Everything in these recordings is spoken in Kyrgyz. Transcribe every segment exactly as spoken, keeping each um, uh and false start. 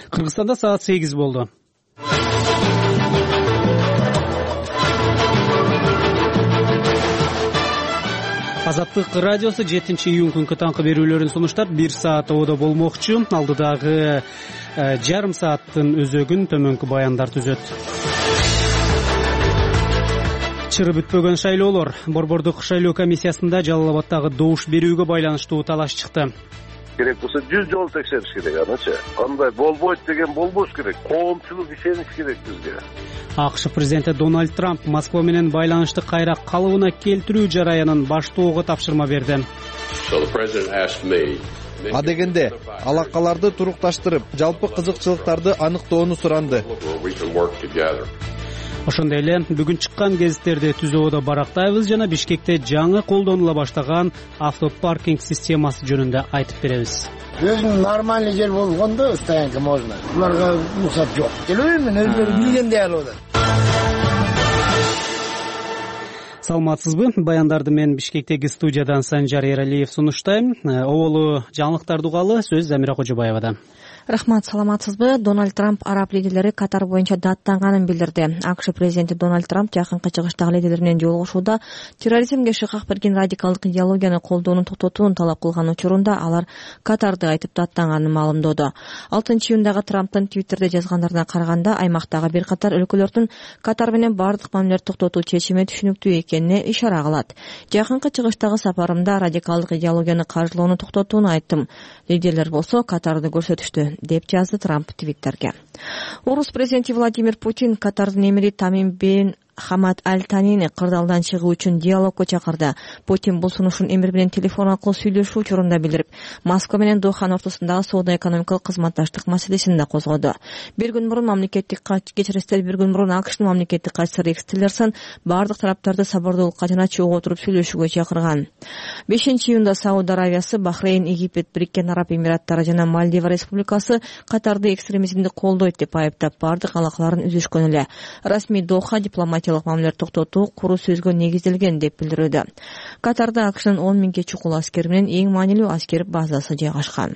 Кыргызстанда саат сегиз болду. Азаттык радиосу жетинчи июнь күнкү таңкы берүүлөрүн сунуштап бир саат ободо болмокчу. Алдыдагы жарым сааттын өзөгүн төмөнкү баяндар түзөт. Чыры бүтпөгөн шайлоолор. Борбордук шайлоо комиссиясында Жалал Абаддагы добуш берүүгө байланыштуу талаш чыкты. Керек болса жүз жолу текшериш керек анычы. Андай болбойт деген болбош керек. Коомчулук ишениш керек бизге. АКШ президенти Дональд Трамп Москва менен байланышты кайра калыбына келтирүү жараянын баштоого тапшырма берди. Адегенде алакаларды турукташтырып, жалпы кызыкчылыктарды аныктоону суранды. Ошондой эле бүгүн чыккан гезиттерди түз ободо барактайбыз жана Бишкекте жаңы колдонула баштаган автопаркинг системасы жөнүндө айтып беребиз. Өзүнүн нормальный жер болгондо стоянка можно. Буларга рухсат жок. Келбейм, өзүлөрү билгендей алып атат. Саламатсызбы? Баяндарды мен Бишкектеги студиядан Санжар Эралиев сунуштайм. Оболу жаңылыктарды угалы, сөз Замира Кожобаевада. Рахмат, саламатсызбы? Дональд Трамп араб лидерлери катар боюнча даттанганын билдирди. АКШ президенти Дональд Трамп жакынкы чыгыштагы лидерлер менен жолугушууда терроризмге шыкак берген радикалдык идеологияны колдоону токтотууну талап кылган учурунда алар Катарды айтып даттанганын маалымдоду. алтынчы июндагы Трамптын Твиттерде жазгандарына караганда аймактагы бир катар өлкөлөрдүн Катар менен бардык мамилелерди токтотуу чечими түшүнүктүү экенине ишара кылат. Жакынкы чыгыштагы сапарымда радикалдык идеологияны каржылоону токтотууну айттым. Лидерлер болсо Катарды көрсөтүштү, деп жазды Трамп Твиттерге. Орус президенти Владимир Путин Катардын эмири Тамим бен Хамад Аль-Танини кырдаалдан чыгуу үчүн диалогго чакырды. Путин бул сунушун эмир менен телефон аркылуу сүйлөшүү учурунда билдирип, Москва менен Доханын ортосундагы соода-экономикалык кызматташтык маселесин да козгоду. Бир күн мурун мамлекеттик кечиристер бир күн мурун АКШнын мамлекеттик катчысы Рекс Тиллерсон бардык тараптарды сабырдуулукка жана чогуу отуруп сүйлөшүүгө чакырган. бешинчи июнда Сауд Аравиясы, Бахрейн, Египет, Бириккен Араб Эмираттары жана Мальдива Республикасы Катарды экстремизмди колдойт деп айыптап бардык алакаларын үзүшкөн эле. Расмий Доха дипломатиялык мамилелерди токтотуу куру сөзгө негизделген деп билдирүүдө. Катарда АКШнын он миңге чукул аскери менен эң маанилүү аскер базасы жайгашкан.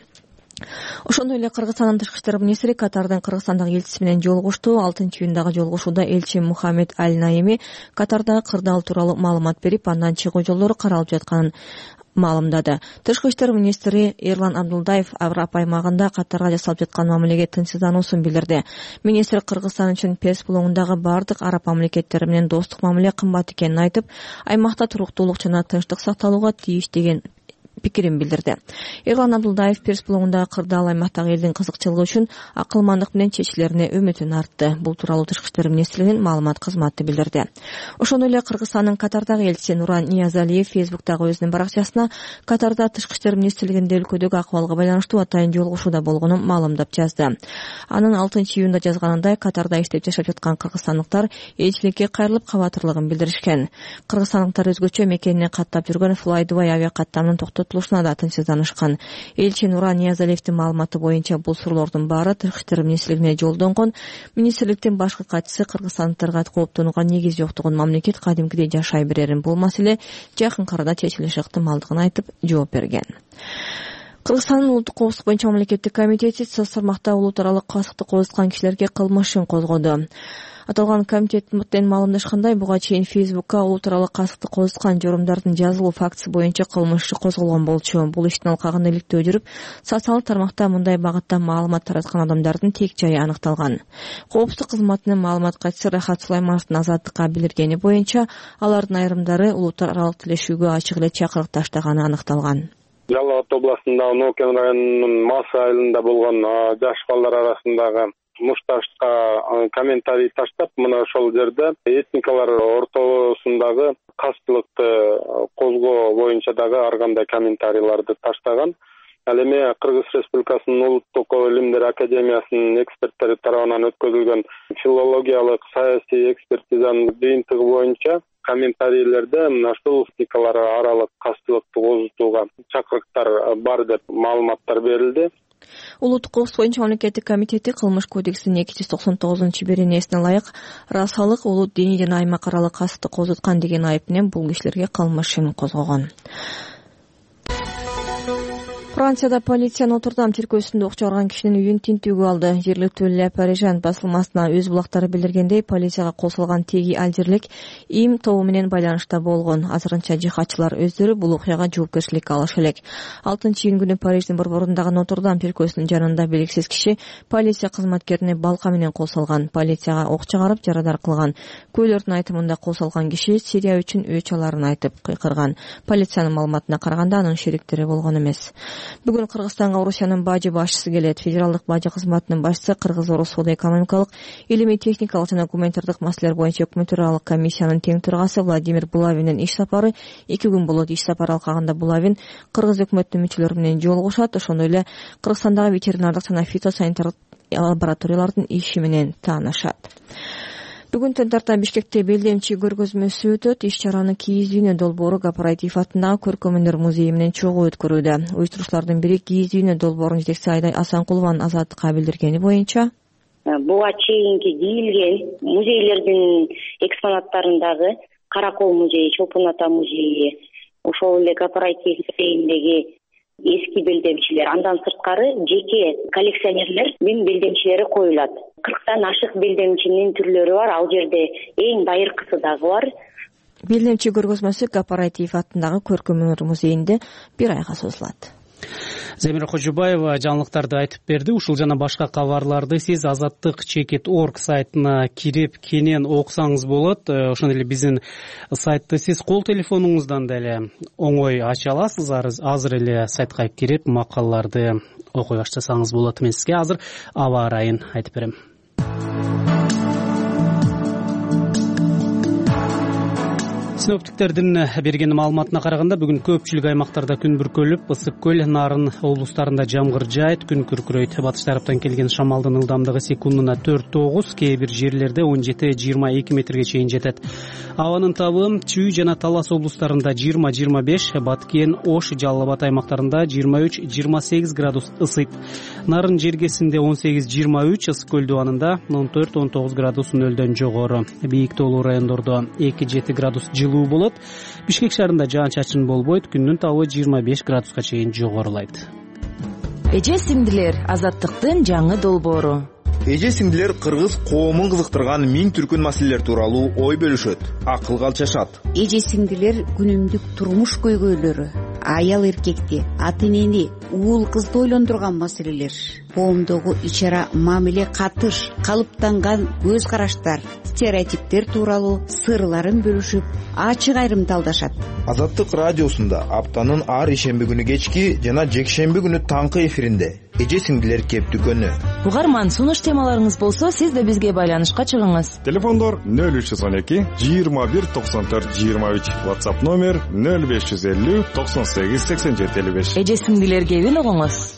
Ошондой эле Кыргызстандын тышкы иштер министри Катардын Кыргызстандагы элчиси менен жолугушту. алтынчы июндагы жолугушууда элчи Мухаммед Аль-Наими Катардагы кырдаал тууралуу маалымат берип, андан чыгуу жолдору каралып жатканын маалымдады. Тышкы иштер министри Эрлан Абдулдаев Аврап аймагында Катарга жасалып жаткан мамилеге тынчсыздануусун билдирди. Министр Кыргызстан үчүн Перс булуңундагы бардык араб мамлекеттери менен достук мамиле кымбат экенин айтып, аймакта туруктуулук жана тынчтык сакталууга тийиш деген пикирин билдирди. Эрлан Абдулдаев Перс булуңундагы кырдаал аймактагы элдин кызыкчылыгы үчүн акылмандык менен чечилерине үмүтүн артты. Бул тууралуу Тышкы иштер министрлигинин маалымат кызматы билдирди. Ошондой эле Кыргызстандын Катардагы элчиси Нуран Ниязалиев Фейсбуктагы өзүнүн баракчасына Катарда Тышкы иштер министрлигинде өлкөдөгү акыбалга байланыштуу атайын жолугушууда болгонун маалымдап жазды. Анын алтынчы июнда жазганындай, Катарда иштеп жашап жаткан кыргызстандыктар элчиликке кайрылып кабатырлыгын билдиришкен. Кыргызстандыктар өзгөчө мекенине каттап жүргөн Fly Dubai авиа каттамынын токтотулушуна да тынчсызданышкан. Элчи Нуран Ниязалиевдин маалыматы боюнча бул суроолордун баары Тышкы иштер министрлигине жолдонгон. Министрликтин башкы катчысы кыргызстандыктарга кооптонууга негиз жоктугун, мамлекет кадимкидей жашай берерин, бул маселе жакын арада чечилиши ыктымалдыгын айтып жооп берген. Кыргызстандын улуттук коопсуздук боюнча мамлекеттик комитети соц тармакта улут аралык касыкты козуткан кишилерге кылмыш ишин козгоду. Аталган комитеттен маалымдашкандай, буга чейин Фейсбукка улут аралык касыкты козуткан жорумдардын жазылуу фактысы боюнча кылмыш иши козголгон болчу. Бул иштин алкагында иликтөө жүрүп, социалдык тармакта мындай багытта маалымат тараткан адамдардын тек жайы аныкталган. Коопсуздук кызматынын маалымат катчысы Рахат Сулаймановдун азаттыкка билдиргени боюнча, алардын айрымдары улут аралык тилешүүгө ачык эле чакырык таштаганы аныкталган. Жалал Абад областындагы Нокен районунун Мас айылында болгон жаш балдар арасындагы мушташка комментарий таштап, мына ошол жерде этникалар ортосундагы кастылыкты козгоо боюнча дагы ар кандай комментарийларды таштаган. Ал эми Кыргыз Республикасынын Улуттук илимдер академиясынын эксперттери тарабынан өткөзүлгөн филологиялык саясий экспертизанын жыйынтыгы боюнча комментарийлерде ушул этникалар аралык кастылыкты козутууга чакырыктар бар деп маалыматтар берилди. Улуттук коопсуздук боюнча мамлекеттик комитети Кылмыш кодексинин эки жүз токсон тогузунчу беренесине ылайык расалык, улут, диний жана аймак аралык кастыкты козуткан деген айып менен бул кишилерге кылмыш ишин козгогон. Францияда полиция Нотр-Дам тиркөөсүндө ок чыгарган кишинин үйүн тинтүүгө алды. Жергиликтүү Le Parisien басылмасына өз булактары билдиргендей, полицияга кол салган теги алжирлик им тобу менен байланышта болгон. Азырынча жихадчылар өздөрү бул окуяга жоопкерчиликке алышы элек. алтынчы июнь күнү Париждин борборундагы Нотр-Дам тиркөөсүнүн жанында белгисиз киши полиция кызматкерине балка менен кол салган. Полицияга ок чыгарып жарадар кылган. Күбөлөрдүн айтымында кол салган киши Сирия үчүн өч аларын айтып кыйкырган. Полициянын маалыматына караганда анын шериктери болгон эмес. Бүгүн Кыргызстанга Орусиянын бажы башчысы келет. Федералдык бажы кызматынын башчысы Кыргыз-Орус соода-экономикалык, илимий-техникалык жана гуманитардык маселелер боюнча өкмөт аралык комиссиянын тең төрагасы Владимир Булавиндин иш сапары эки күн болот. Иш сапары алкагында Булавин Кыргыз өкмөтүнүн мүчөлөрү менен жолугушат. Ошондой эле Кыргызстандагы ветеринардык жана фитосанитардык лабораториялардын иши менен таанышат. Бүгүн түн тарта Бишкекте белдемчи көргөзмөсү өтөт. Иш-чараны Кийиз дүйнө долбоору Кооператив атындагы көркөмдөр музейи менен чогуу өткөрүүдө. Уюштуруучулардын бири Кийиз дүйнө долбоорунун жетекчиси Айдай Асанкулованын Азаттыкка билдиргени боюнча, буга чейинки кийилген музейлердин экспонаттарындагы Каракол музейи, Чолпон ата музейи, ошол эле Кооператив музейиндеги эски белдемчилер, андан сырткары жеке коллекционерлердин белдемчилери коюлат. кырктан ашык белдемчинин түрлөрү бар. Ал жерде эң байыркысы дагы бар. Белдемчи көргөзмөсү Кооператив атындагы көркөмдөр музейинде бир айга созулат. Замира Кожубаева жаңылыктарды айтып берди. Ушул жана башка кабарларды сиз азаттык чекит точка орг сайтына кирип кенен окусаңыз болот. Ошондой эле биздин сайтты сиз кол телефонуңуздан деле оңой ача аласыз. Азыр эле сайтка кирип макалаларды окуй баштасаңыз болот. Мен сизге азыр аба ырайын айтып берем. Синоптиктердин берген маалыматына караганда бүгүн көпчүлүк аймактарда күн бүркөлүп, ысык көл, Нарын облустарында жамгыр жаайт, күн күркүрөйт. Батыш тараптан келген шамалдын ылдамдыгы секундуна төрт тогуз, кээ бир жерлерде он жети жыйырма эки метрге чейин жетет. Абанын табы Чүй жана Талас облустарында жыйырма жыйырма беш, Баткен, Ош, Жалал Абад аймактарында жыйырма үч жыйырма сегиз градус ысыйт. Нарын жергесинде он сегиз жыйырма үч, ысык көл дубанында он төрт он тогуз градус нөлдөн жогору. Бийик тоолуу райондордо эки жети градус жылуу болот. Бишкек шаарында жаан-чачын болбойт, күндүн табы жыйырма беш градуска чейин жогорулайт. Эже сиңдилер, азаттыктын жаңы долбоору. Эже сиңдилер кыргыз коомун кызыктырган миң түркүн маселелер тууралуу ой бөлүшөт, акылга алчашат. Эже сиңдилер күнүмдүк турмуш көйгөйлөрү, аял эркекти, ата энени, уул кызды ойлондурган маселелер, коомдогу ичара мамиле катыш, калыптанган көз караштар, стереотиптер тууралуу сырларын бөлүшүп, ачык айрымталдашат. Азаттык радиосунда аптанын ар ишемби күнү кечки жана жекшемби күнү таңкы эфиринде эже сиңдилер кептүкөнү. Угарман, сунуш темаларыңыз болсо, сиз да бизге байланышка чыгыңыз. Телефондор нөл үч жүз он эки жыйырма бир токсон төрт жыйырма үч, WhatsApp номер нөл беш жүз элүү токсон сегиз сексен жети элүү беш. Эже сиңдилер кебин угуңуз.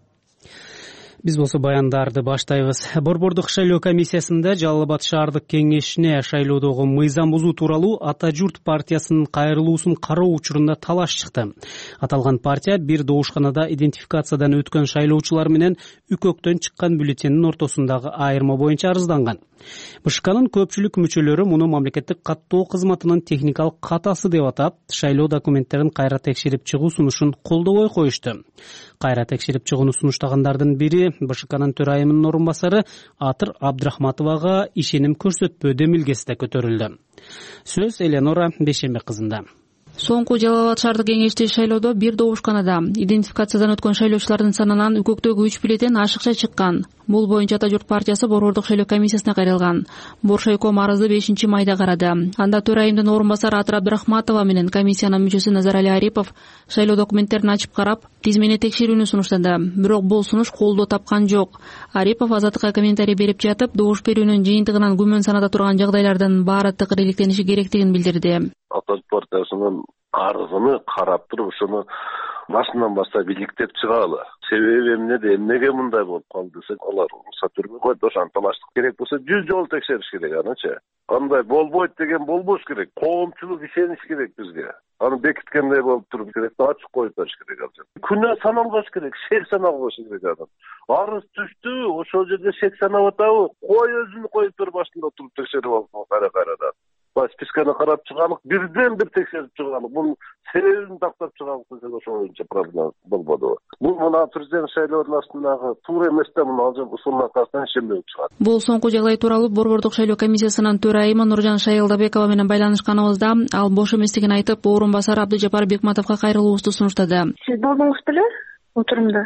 Биз болсо баяндарды баштайбыз. Борбордук шайлоо комиссиясында Жалал Абад шаардык кеңешине шайлоодогу мыйзам бузуу тууралуу Ата журт партиясынын кайрылуусун кароо учурунда талаш чыкты. Аталган партия бир добушканада идентификациядан өткөн шайлоочулар менен үкөктөн чыккан бюллетендин ортосундагы айырма боюнча арызданган. БШКнын көпчүлүк мүчөлөрү муну мамлекеттик каттоо кызматынын техникалык катасы деп атап, шайлоо документтерин кайра текшерип чыгуу сунушун колдобой коюшту. Кайра текшерип чыгууну сунуштагандардын бири БШКнын төрайымынын орун басары Атыр Абдрахматовага ишеним көрсөтпөө демилгеси да көтөрүлдү. Сөз Эленора Бешембе кызында. Соңку Жалал Абад шаардык кеңешти шайлоодо бир добушканада идентификациядан өткөн шайлоочулардын санынан үкөктөгү үч бюллетен ашыкча чыккан. Бул боюнча Ата журт партиясы борбордук шайлоо комиссиясына кайрылган. Боршайком арызды бешинчи майда карады. Анда төрайымдын орун басары Атыр Абдрахматова менен комиссиянын мүчөсү Назарали Арипов шайлоо документтерин ачып карап, тизмени текшерүүнү сунуштады. Бирок бул сунуш колдоо тапкан жок. Арипов Азаттыкка комментарий берип жатып, добуш берүүнүн жыйынтыгынан күмөн санада турган жагдайлардын баары тыкыр иликтениши керектигин билдирди. Ата журт партиясынын арызыны карап туруп, ошону башынан баштап иликтеп чыгалы. Себеби эмнеде, эмнеге мындай болуп калды десек, алар уруксат бербей койду. Ошону талаштык керек болсо жүз жолу текшериш керек анычы. Андай болбойт деген болбош керек. Коомчулук ишениш керек бизге. Аны бекиткендей болуп туруп керек, ачык коюп бериш керек ал. Күнөө саналбаш керек, шек саналбаш керек адам. Арыз түштү, ошол жерде шек санап атабы? Кой өзүнү коюп бер башында туруп текшерип алып кайра-кайрадан. баягы списканы карап чыгалык, бирден бир текшерип чыгалык. Бунун себебин тактап чыгалык десек ошол боюнча проблема болбоду. Бул мына президент шайлоонун астындагы туура эмес да, муну алжам ушунун аркасынан ишенбей чыгат. Бул соңку жагдай тууралуу Борбордук шайлоо комиссиясынын төрайымы Нуржан Шайылдабекова менен байланышканыбызда ал бош эместигин айтып, орун басары Абдыжапар Бекматовго кайрылуубузду сунуштады. Сиз болдуңуз беле отурумда?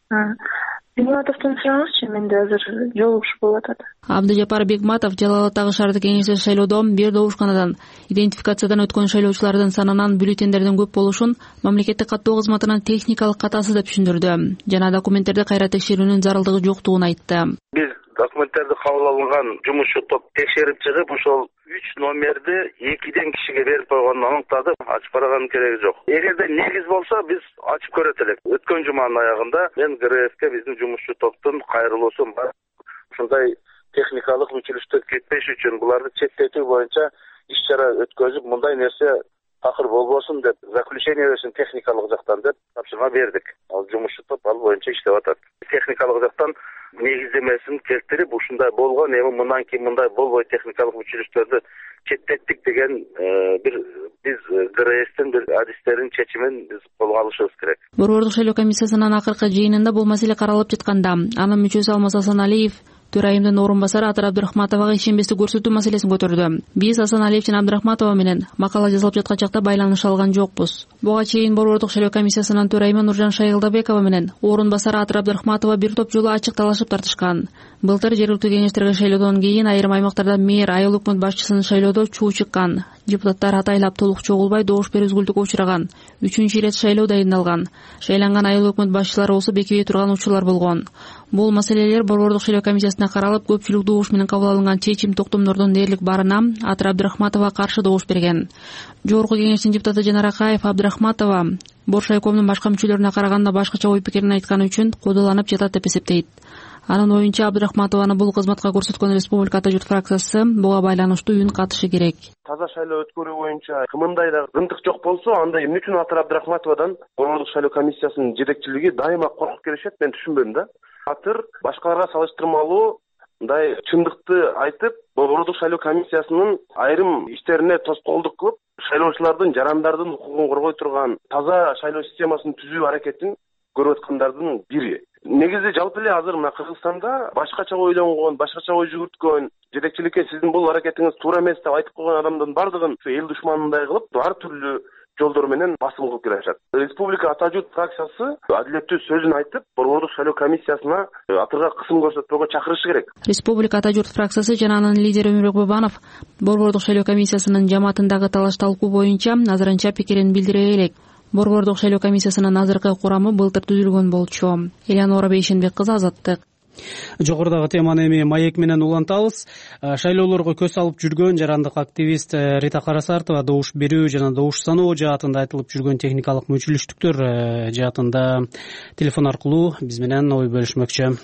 Бекматовдон сураңызчы, менде азыр жолугушуу болуп атат. Абдыжапар Бекматов Жалал-Абаддагы шаардык кеңеште шайлоодо бир добушканадан идентификациядан өткөн шайлоочулардын санынан бюллетендердин көп болушун мамлекеттик каттоо кызматынын техникалык катасы деп түшүндүрдү жана документтерди кайра текшерүүнүн зарылдыгы жоктугун айтты. Биз документтерди кабыл алынган жумушчу топ текшерип чыгып, ошол үч номерди экиден кишиге берип койгонун аныктады. Ачып караганын кереги жок. Эгерде негиз болсо биз ачып көрөт элек. Өткөн жуманын аягында мен ГРФке биздин жумушчу топтун кайрылуусун бар. Ушундай техникалык мүчүлүштөр кетпеш үчүн буларды четтетүү боюнча иш чара өткөзүп, мындай нерсе такыр болбосун деп заключение берсин техникалык жактан деп тапшырма бердик. Ал жумушчу топ ал боюнча иштеп атат. Техникалык жактан негиздемесин келтирип, ушундай болгон, эми мындан кийин мындай болбойт, техникалык мүчүлүштөрдү четтеттик деген бир биз ГРСтин бир адистерин чечимин биз колго алышыбыз керек. Борбордук шайлоо комиссиясынын акыркы жыйынында бул маселе каралып жатканда, анын мүчөсү Алмаз Асаналиев төрайымдын орун басары Атыр Абдрахматовага ишенбестик көрсөтүү маселесин көтөрдү. Биз Асаналиев жана Абдрахматова менен макала жазылып жаткан чакта байланыша алган жокпуз. Буга чейин Борбордук шайлоо комиссиясынын төрайымы Нуржан Шайылдабекова менен орун басары Атыр Абдрахматова бир топ жолу ачык талашып тартышкан. Былтыр жергиликтүү кеңештерге шайлоодон кийин айрым аймактарда мэр, айыл өкмөт башчысын шайлоодо чуу чыккан. Депутаттар атайлап толук чогулбай добуш берүүгүлдүккө учураган. Үчүнчү ирет шайлоо дайындалган. Шайланган айыл өкмөт башчылары болсо бекебей турган учурлар болгон. Бул маселелер Борбордук шайлоо комиссиясына каралып, көпчүлүк добуш менен кабыл алынган чечим токтомдордун дээрлик барына Атыр Абдрахматова каршы добуш берген. Жогорку кеңештин депутаты Жанар Акаев Абдрахматова Боршайкомдун башка мүчөлөрүнө караганда башкача ой пикирин айтканы үчүн кодоланып жатат деп эсептейт. Анын оюнча Абдрахматованы бул кызматка көрсөткөн Республика Ата журт фракциясы буга байланыштуу үн катышы керек. Таза шайлоо өткөрүү боюнча кымындай да ынтык жок болсо, анда эмне үчүн Атыр Абдрахматовадан Борбордук шайлоо комиссиясынын жетекчилиги дайыма коркуп келишет, мен түшүнбөйм да. Атыр башкаларга салыштырмалуу мындай чындыкты айтып, Борбордук шайлоо комиссиясынын айрым иштерине тоскоолдук кылып, шайлоочулардын, жарандардын укугун коргой турган таза шайлоо системасын түзүү аракетин көрүп аткандардын бири. Негизи жалпы эле азыр мына Кыргызстанда башкача ойлонгон, башкача ой жүгүрткөн, жетекчиликке сиздин бул аракетиңиз туура эмес деп айтып койгон адамдын бардыгын эл душманындай кылып, ар түрлүү жолдор менен басым кылып келишат. Республика Ата журт фракциясы адилеттүү сөзүн айтып, Борбордук шайлоо комиссиясына Атырга кысым көрсөтпөгө чакырышы керек. Республика Ата журт фракциясы жана анын лидери Өмүрбек Бабанов Борбордук шайлоо комиссиясынын жамаатындагы талаш талкуу боюнча азырынча пикирин билдире элек. Борбордук шайлоо комиссиясынын азыркы курамы былтыр түзүлгөн болчу. Элеонора Бейшенбек кызы, Азаттык. Жогорудагы теманы эми маек менен улантабыз. Шайлоолорго көз алып жүргөн жарандык активист Рита Карасартова добуш берүү жана добуш саноо жаатында айтылып жүргөн техникалык мүчүлүштүктөр жаатында телефон аркылуу биз менен ой бөлүшмөкчү.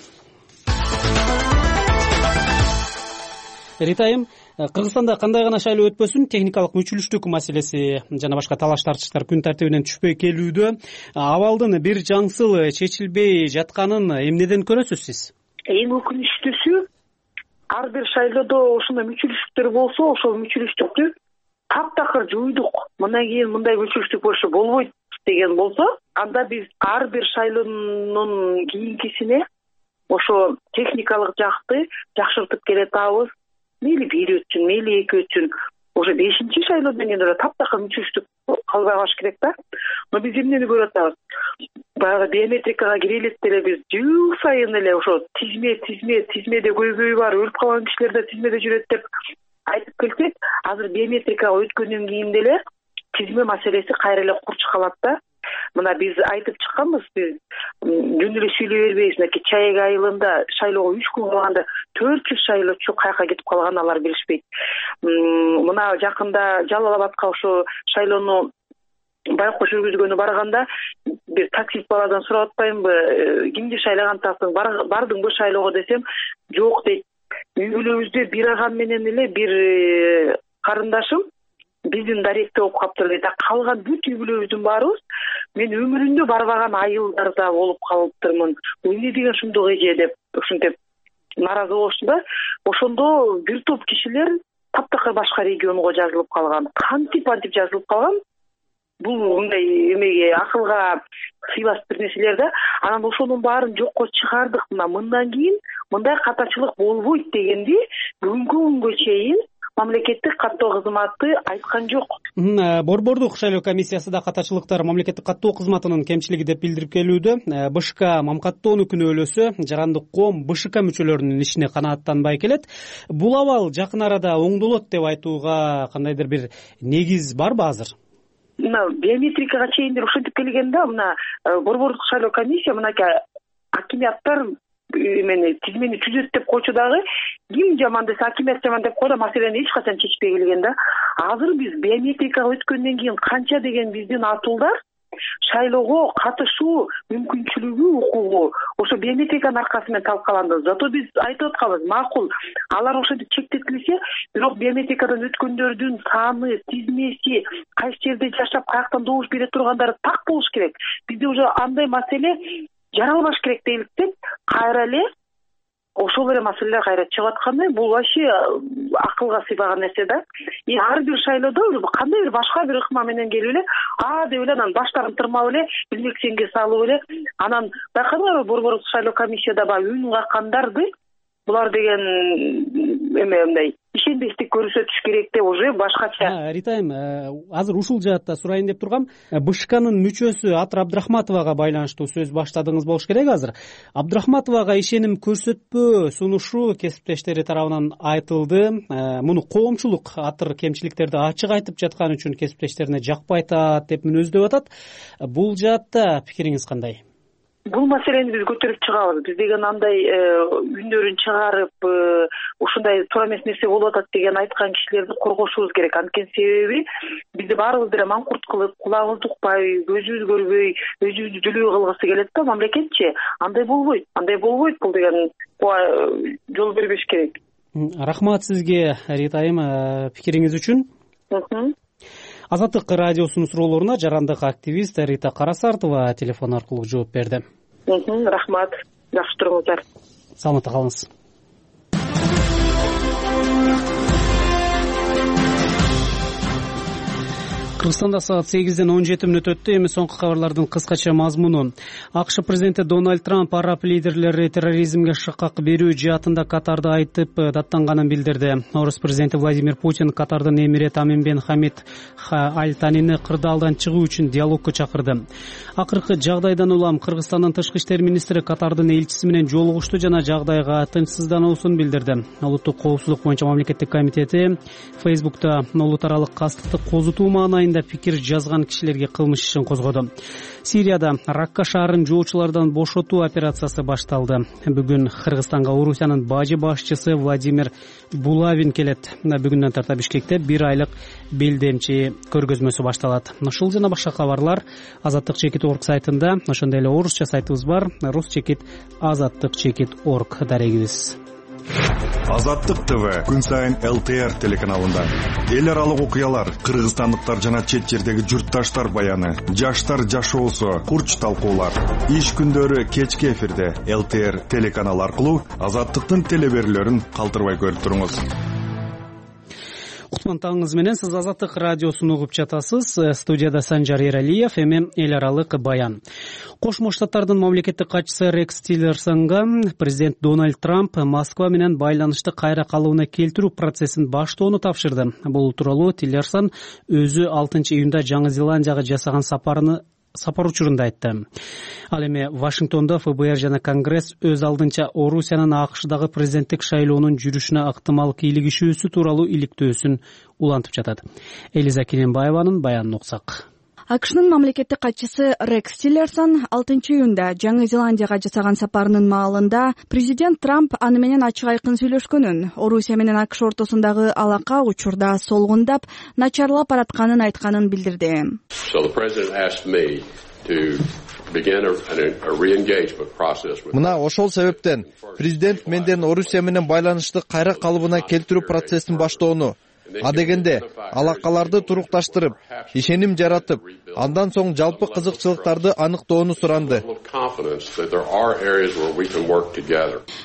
Ритайым, Кыргызстанда кандай гана шайлоо өтпөсүн, техникалык мүчүлүштүк маселеси жана башка талаш тартыштар күн тартибинен түшпөй келүүдө. Абалдын бир жаңсыл чечилбей жатканын эмнеден көрөсүз сиз? Эң өкүнүчтүүсү, ар бир шайлоодо ошондой мүчүлүштүктөр болсо, ошол мүчүлүштүктү таптакыр жуйдук. Мындан кийин мындай мүчүлүштүк болушу болбойт деген болсо, анда биз ар бир шайлоонун кийинкисине ошо техникалык жакты жакшыртып келатабыз. Мейли бир өтсүн, мейли эки өтсүн, уже бешинчи шайлоодон кийин эле таптакыр мүчүлүштүк калбай калыш керек да. Но биз эмнени көрүп атабыз? Баягы биометрикага кире элек деле биз жыл сайын эле ошо тизме, тизме, тизмеде көйгөй бар, өлүп калган кишилер да тизмеде жүрөт деп айтып келсек, азыр биометрикага өткөндөн кийин деле тизме маселеси кайра эле курч калат да. Мына биз айтып чыкканбыз, биз жөн эле сүйлөй бербейбиз. Мынакей Чаек айылында шайлоого үч күн калганда төрт жүз шайлоочу каяка кетип калганын алар билишпейт. Мына жакында Жалал-Абадка ошо шайлоону байкош жүргүзгөнү барганда бир таксист баладан сурап атпаймынбы, кимди шайлагансың, бардыңбы шайлоого десем, жок дейт. Үй бүлөбүздө бир агам менен эле бир карындашым биздин даректе болуп калыптыр дейт. Калган бүт үй бүлөбүздүн баарыбыз мен өмүрүмдө барбаган айылдарда болуп калыптырмын. Эмне деген шундук эже деп ушинтип нааразы болушту да. Ошондо бир топ кишилер таптакыр башка регионго жазылып калган, кантип антип жазылып калган. Бул мындай эмеге акылга сыйбас бир нерселер да. Анан ошонун баарын жокко чыгардык. Мына мындан кийин мындай катачылык болбойт дегенди бүгүнкү күнгө чейин мамлекеттик каттоо кызматы айткан жок. Борбордук шайлоо комиссиясы да катачылыктар мамлекеттик каттоо кызматынын кемчилиги деп билдирип келүүдө. БШК мамкаттоону күнөөлөсө, жарандык коом БШК мүчөлөрүнүн ишине канааттанбай келет. Бул абал жакын арада оңдолот деп айтууга кандайдыр бир негиз барбы азыр? Мына биометрикага чейиндер ушинтип келген да, мына борбордук шайлоо комиссия мынакей акиматтар эмени тизмени түзөт деп койчу дагы ким жаман десе акимат жаман деп койду, маселени эч качан чечпей келген да. Азыр биз биометрикага өткөндөн кийин канча деген биздин атуулдар шайлоого катышуу мүмкүнчүлүгү, укугу ошо биометриканын аркасы менен талкаланды. Зато биз айтып атканбыз, макул, алар ошентип чектетилсе, бирок биометрикадан өткөндөрдүн саны, тизмеси, кайсы жерде жашап, каяктан добуш бере тургандары так болуш керек. Бизде уже андай маселе жаралбаш керек дейлик деп, кайра эле ошол эле маселелер кайра чыгып атканы, бул вообще акылга сыйбаган нерсе да. И ар бир шайлоодо кандай бир башка бир ыкма менен келип эле, а деп эле анан баштарын тырмап эле, билмексенге салып эле, анан байкадыңарбы борбордук шайлоо комиссияда баягы үн каккандарды, булар деген эме мындай ишенбестик көрсөтүш керек деп уже башкача. Ритайм, азыр ушул жаатта сурайын деп тургам. БШКнын мүчөсү Атыр Абдрахматовага байланыштуу сөз баштадыңыз болуш керек азыр. Абдрахматовага ишеним көрсөтпөө сунушу кесиптештери тарабынан айтылды. Муну коомчулук Атыр кемчиликтерди ачык айтып жаткан үчүн кесиптештерине жакпай атат деп мүнөздөп атат. Бул жаатта пикириңиз кандай? Бул маселени биз көтөрүп чыгабыз. Биз деген андай үндөрүн чыгарып, ушундай туура эмес нерсе болуп атат деген айткан кишилерди коргошубуз керек. Анткени себеби бизди баарыбыз деле маңкурт кылып, кулагыбызды укпай, көзүбүз көрбөй, өзүбүздү жүлүү кылгысы келет да мамлекетчи. Андай болбойт. Андай болбойт. Бул деген жол бербеш керек. Рахмат сизге, Ритайым, пикириңиз үчүн. Азаттык радиосунун суроолоруна жарандык активист Рита Карасартова телефон аркылуу жооп берди. Рахмат. Жакшы туруңуздар. Саламатта калыңыз. Кыргызстанда саат сегизден он жети мүнөт өттү. Эми соңку кабарлардын кыскача мазмуну. АКШ президенти Дональд Трамп араб лидерлери терроризмге шыкак берүү жаатында Катарды айтып даттанганын билдирди. Орус президенти Владимир Путин Катардын эмири Тамим бен Хамид Аль Танини кырдаалдан чыгуу үчүн диалогко чакырды. Акыркы жагдайдан улам Кыргызстандын тышкы иштер министри Катардын элчиси менен жолугушту жана жагдайга тынчсыздануусун билдирди. Улуттук коопсуздук боюнча мамлекеттик комитети Фейсбукта улут аралык кастыкты козутуу маанайында пикир жазган кишилерге кылмыш ишин козгоду. Сирияда Ракка шаарын жоочулардан бошотуу операциясы башталды. Бүгүн Кыргызстанга Орусиянын бажы башчысы Владимир Булавин келет. Бүгүндөн тарта Бишкекте бир айлык белдемчи көргөзмөсү башталат. Ушул жана башка кабарлар азаттык чекит орг сайтында, ошондой эле орусча сайтыбыз бар, рус чекит азаттык чекит орг дарегибиз. Азаттык ТВ күн сайын эл тэ эр телеканалында эл аралык окуялар, кыргызстандыктар жана чет жердеги журтташтар баяны, жаштар жашоосу, курч талкуулар. Иш күндөрү кечки эфирде эл тэ эр телеканалы аркылуу Азаттыктын телеберүүлөрүн калтырбай көрүп туруңуз. Кутман таңыңыз менен, сиз Азаттык радиосун угуп жатасыз. Студияда Санжар Эралиев, эми эл аралык баян. Кошмо Штаттардын мамлекеттик катчысы Рекс Тиллерсонго президент Дональд Трамп Москва менен байланышты кайра калыбына келтирүү процессин баштоону тапшырды. Бул тууралуу Тиллерсон өзү алтынчы июнда Жаңы Зеландияга жасаган сапарыны сапар учурунда айтты. Ал эми Вашингтондо эф бэ эр жана Конгресс өз алдынча Орусиянын АКШдагы президенттик шайлоонун жүрүшүнө ыктымал кийлигишүүсү тууралуу иликтөөсүн улантып жатат. Элиза Кененбаеванын баянын уксак. АКШнын мамлекеттик катчысы Рекс Тиллерсон алтынчы июнда Жаңы Зеландияга жасаган сапарынын маалында президент Трамп аны менен ачык айкын сүйлөшкөнүн, Орусия менен АКШ ортосундагы алака учурда солгундап, начарлап баратканын айтканын билдирди. Мына ошол себептен президент менден Орусия менен байланышты кайра калыбына келтирүү процессин баштоону, а дегенде алакаларды турукташтырып, ишеним жаратып, андан соң жалпы кызыкчылыктарды аныктоону суранды.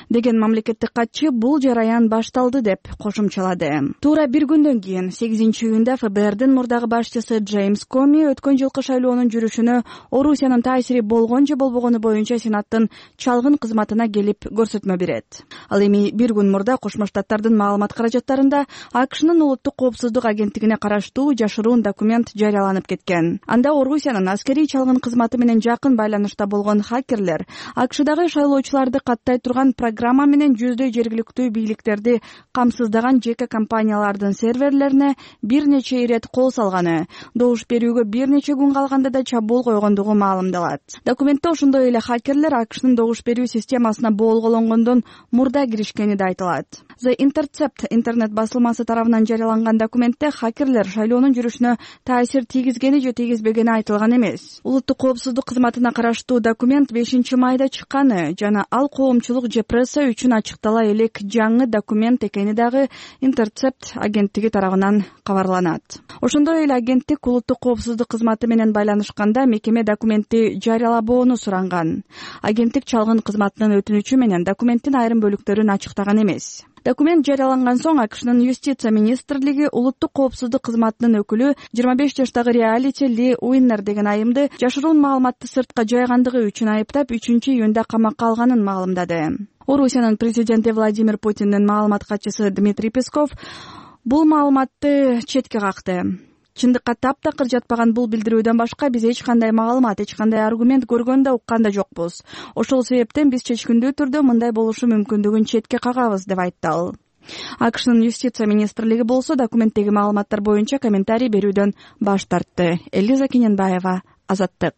деген мамлекеттик катчы бул жараян башталды деп кошумчалады. Туура бир күндөн кийин сегизинчи июнда эф бэ эрдин мурдагы башчысы Джеймс Коми өткөн жылкы шайлоонун жүрүшүнө Орусиянын таасири болгон же болбогону боюнча Сенаттын чалгын кызматына келип көрсөтмө берет. Ал эми бир күн мурда Кошмо Штаттардын маалымат каражаттарында А К Шнын улуттук коопсуздук агенттигине караштуу жашыруун документ жарыяланып кеткен. Анда Орусиянын аскерий чалгын кызматы менен жакын байланышта болгон хакерлер А К Шдагы шайлоочуларды каттай турган программа менен жүздөй жергиликтүү бийликтерди камсыздаган жеке компаниялардын серверлерине бир нече ирет кол салганы, добуш берүүгө бир нече күн калганда да чабуул койгондугу маалымдалат. Документте ошондой эле хакерлер А К Шнын добуш берүү системасына болгологондон мурда киришкени да айтылат. The Intercept интернет басылмасы тарабынан жарыяланган документте хакерлер шайлоонун жүрүшүнө таасир тийгизгени же тийгизбегени айтылган эмес. Улуттук коопсуздук кызматына караштуу документ бешинчи майда чыкканы жана ал коомчулук же пресса үчүн ачыктала элек жаңы документ экени дагы Intercept агенттиги тарабынан кабарланат. Ошондой эле агенттик улуттук коопсуздук кызматы менен байланышканда мекеме документти жарыялабоону суранган. Агенттик чалгын кызматынын өтүнүчү менен документтин айрым бөлүктөрүн ачыктаган эмес. Документ жарыяланган соң А К Шнын юстиция министрлиги улуттук коопсуздук кызматынын өкүлү жыйырма беш жаштагы реалити Ли Уиннер деген айымды жашыруун маалыматты сыртка жайгандыгы үчүн айыптап үчүнчү июнда камакка алганын маалымдады. Орусиянын президенти Владимир Путиндин маалымат катчысы Дмитрий Песков бул маалыматты четке какты. Чындыкка таптакыр жатпаган бул билдирүүдөн башка биз эч кандай маалымат, эч кандай аргумент көргөн да уккан да жокпуз. Ошол себептен биз чечкиндүү түрдө мындай болушу мүмкүндүгүн четке кагабыз деп айтты ал. А К Шнын юстиция министрлиги болсо документтеги маалыматтар боюнча комментарий берүүдөн баш тартты. Элиза Кененбаева, Азаттык.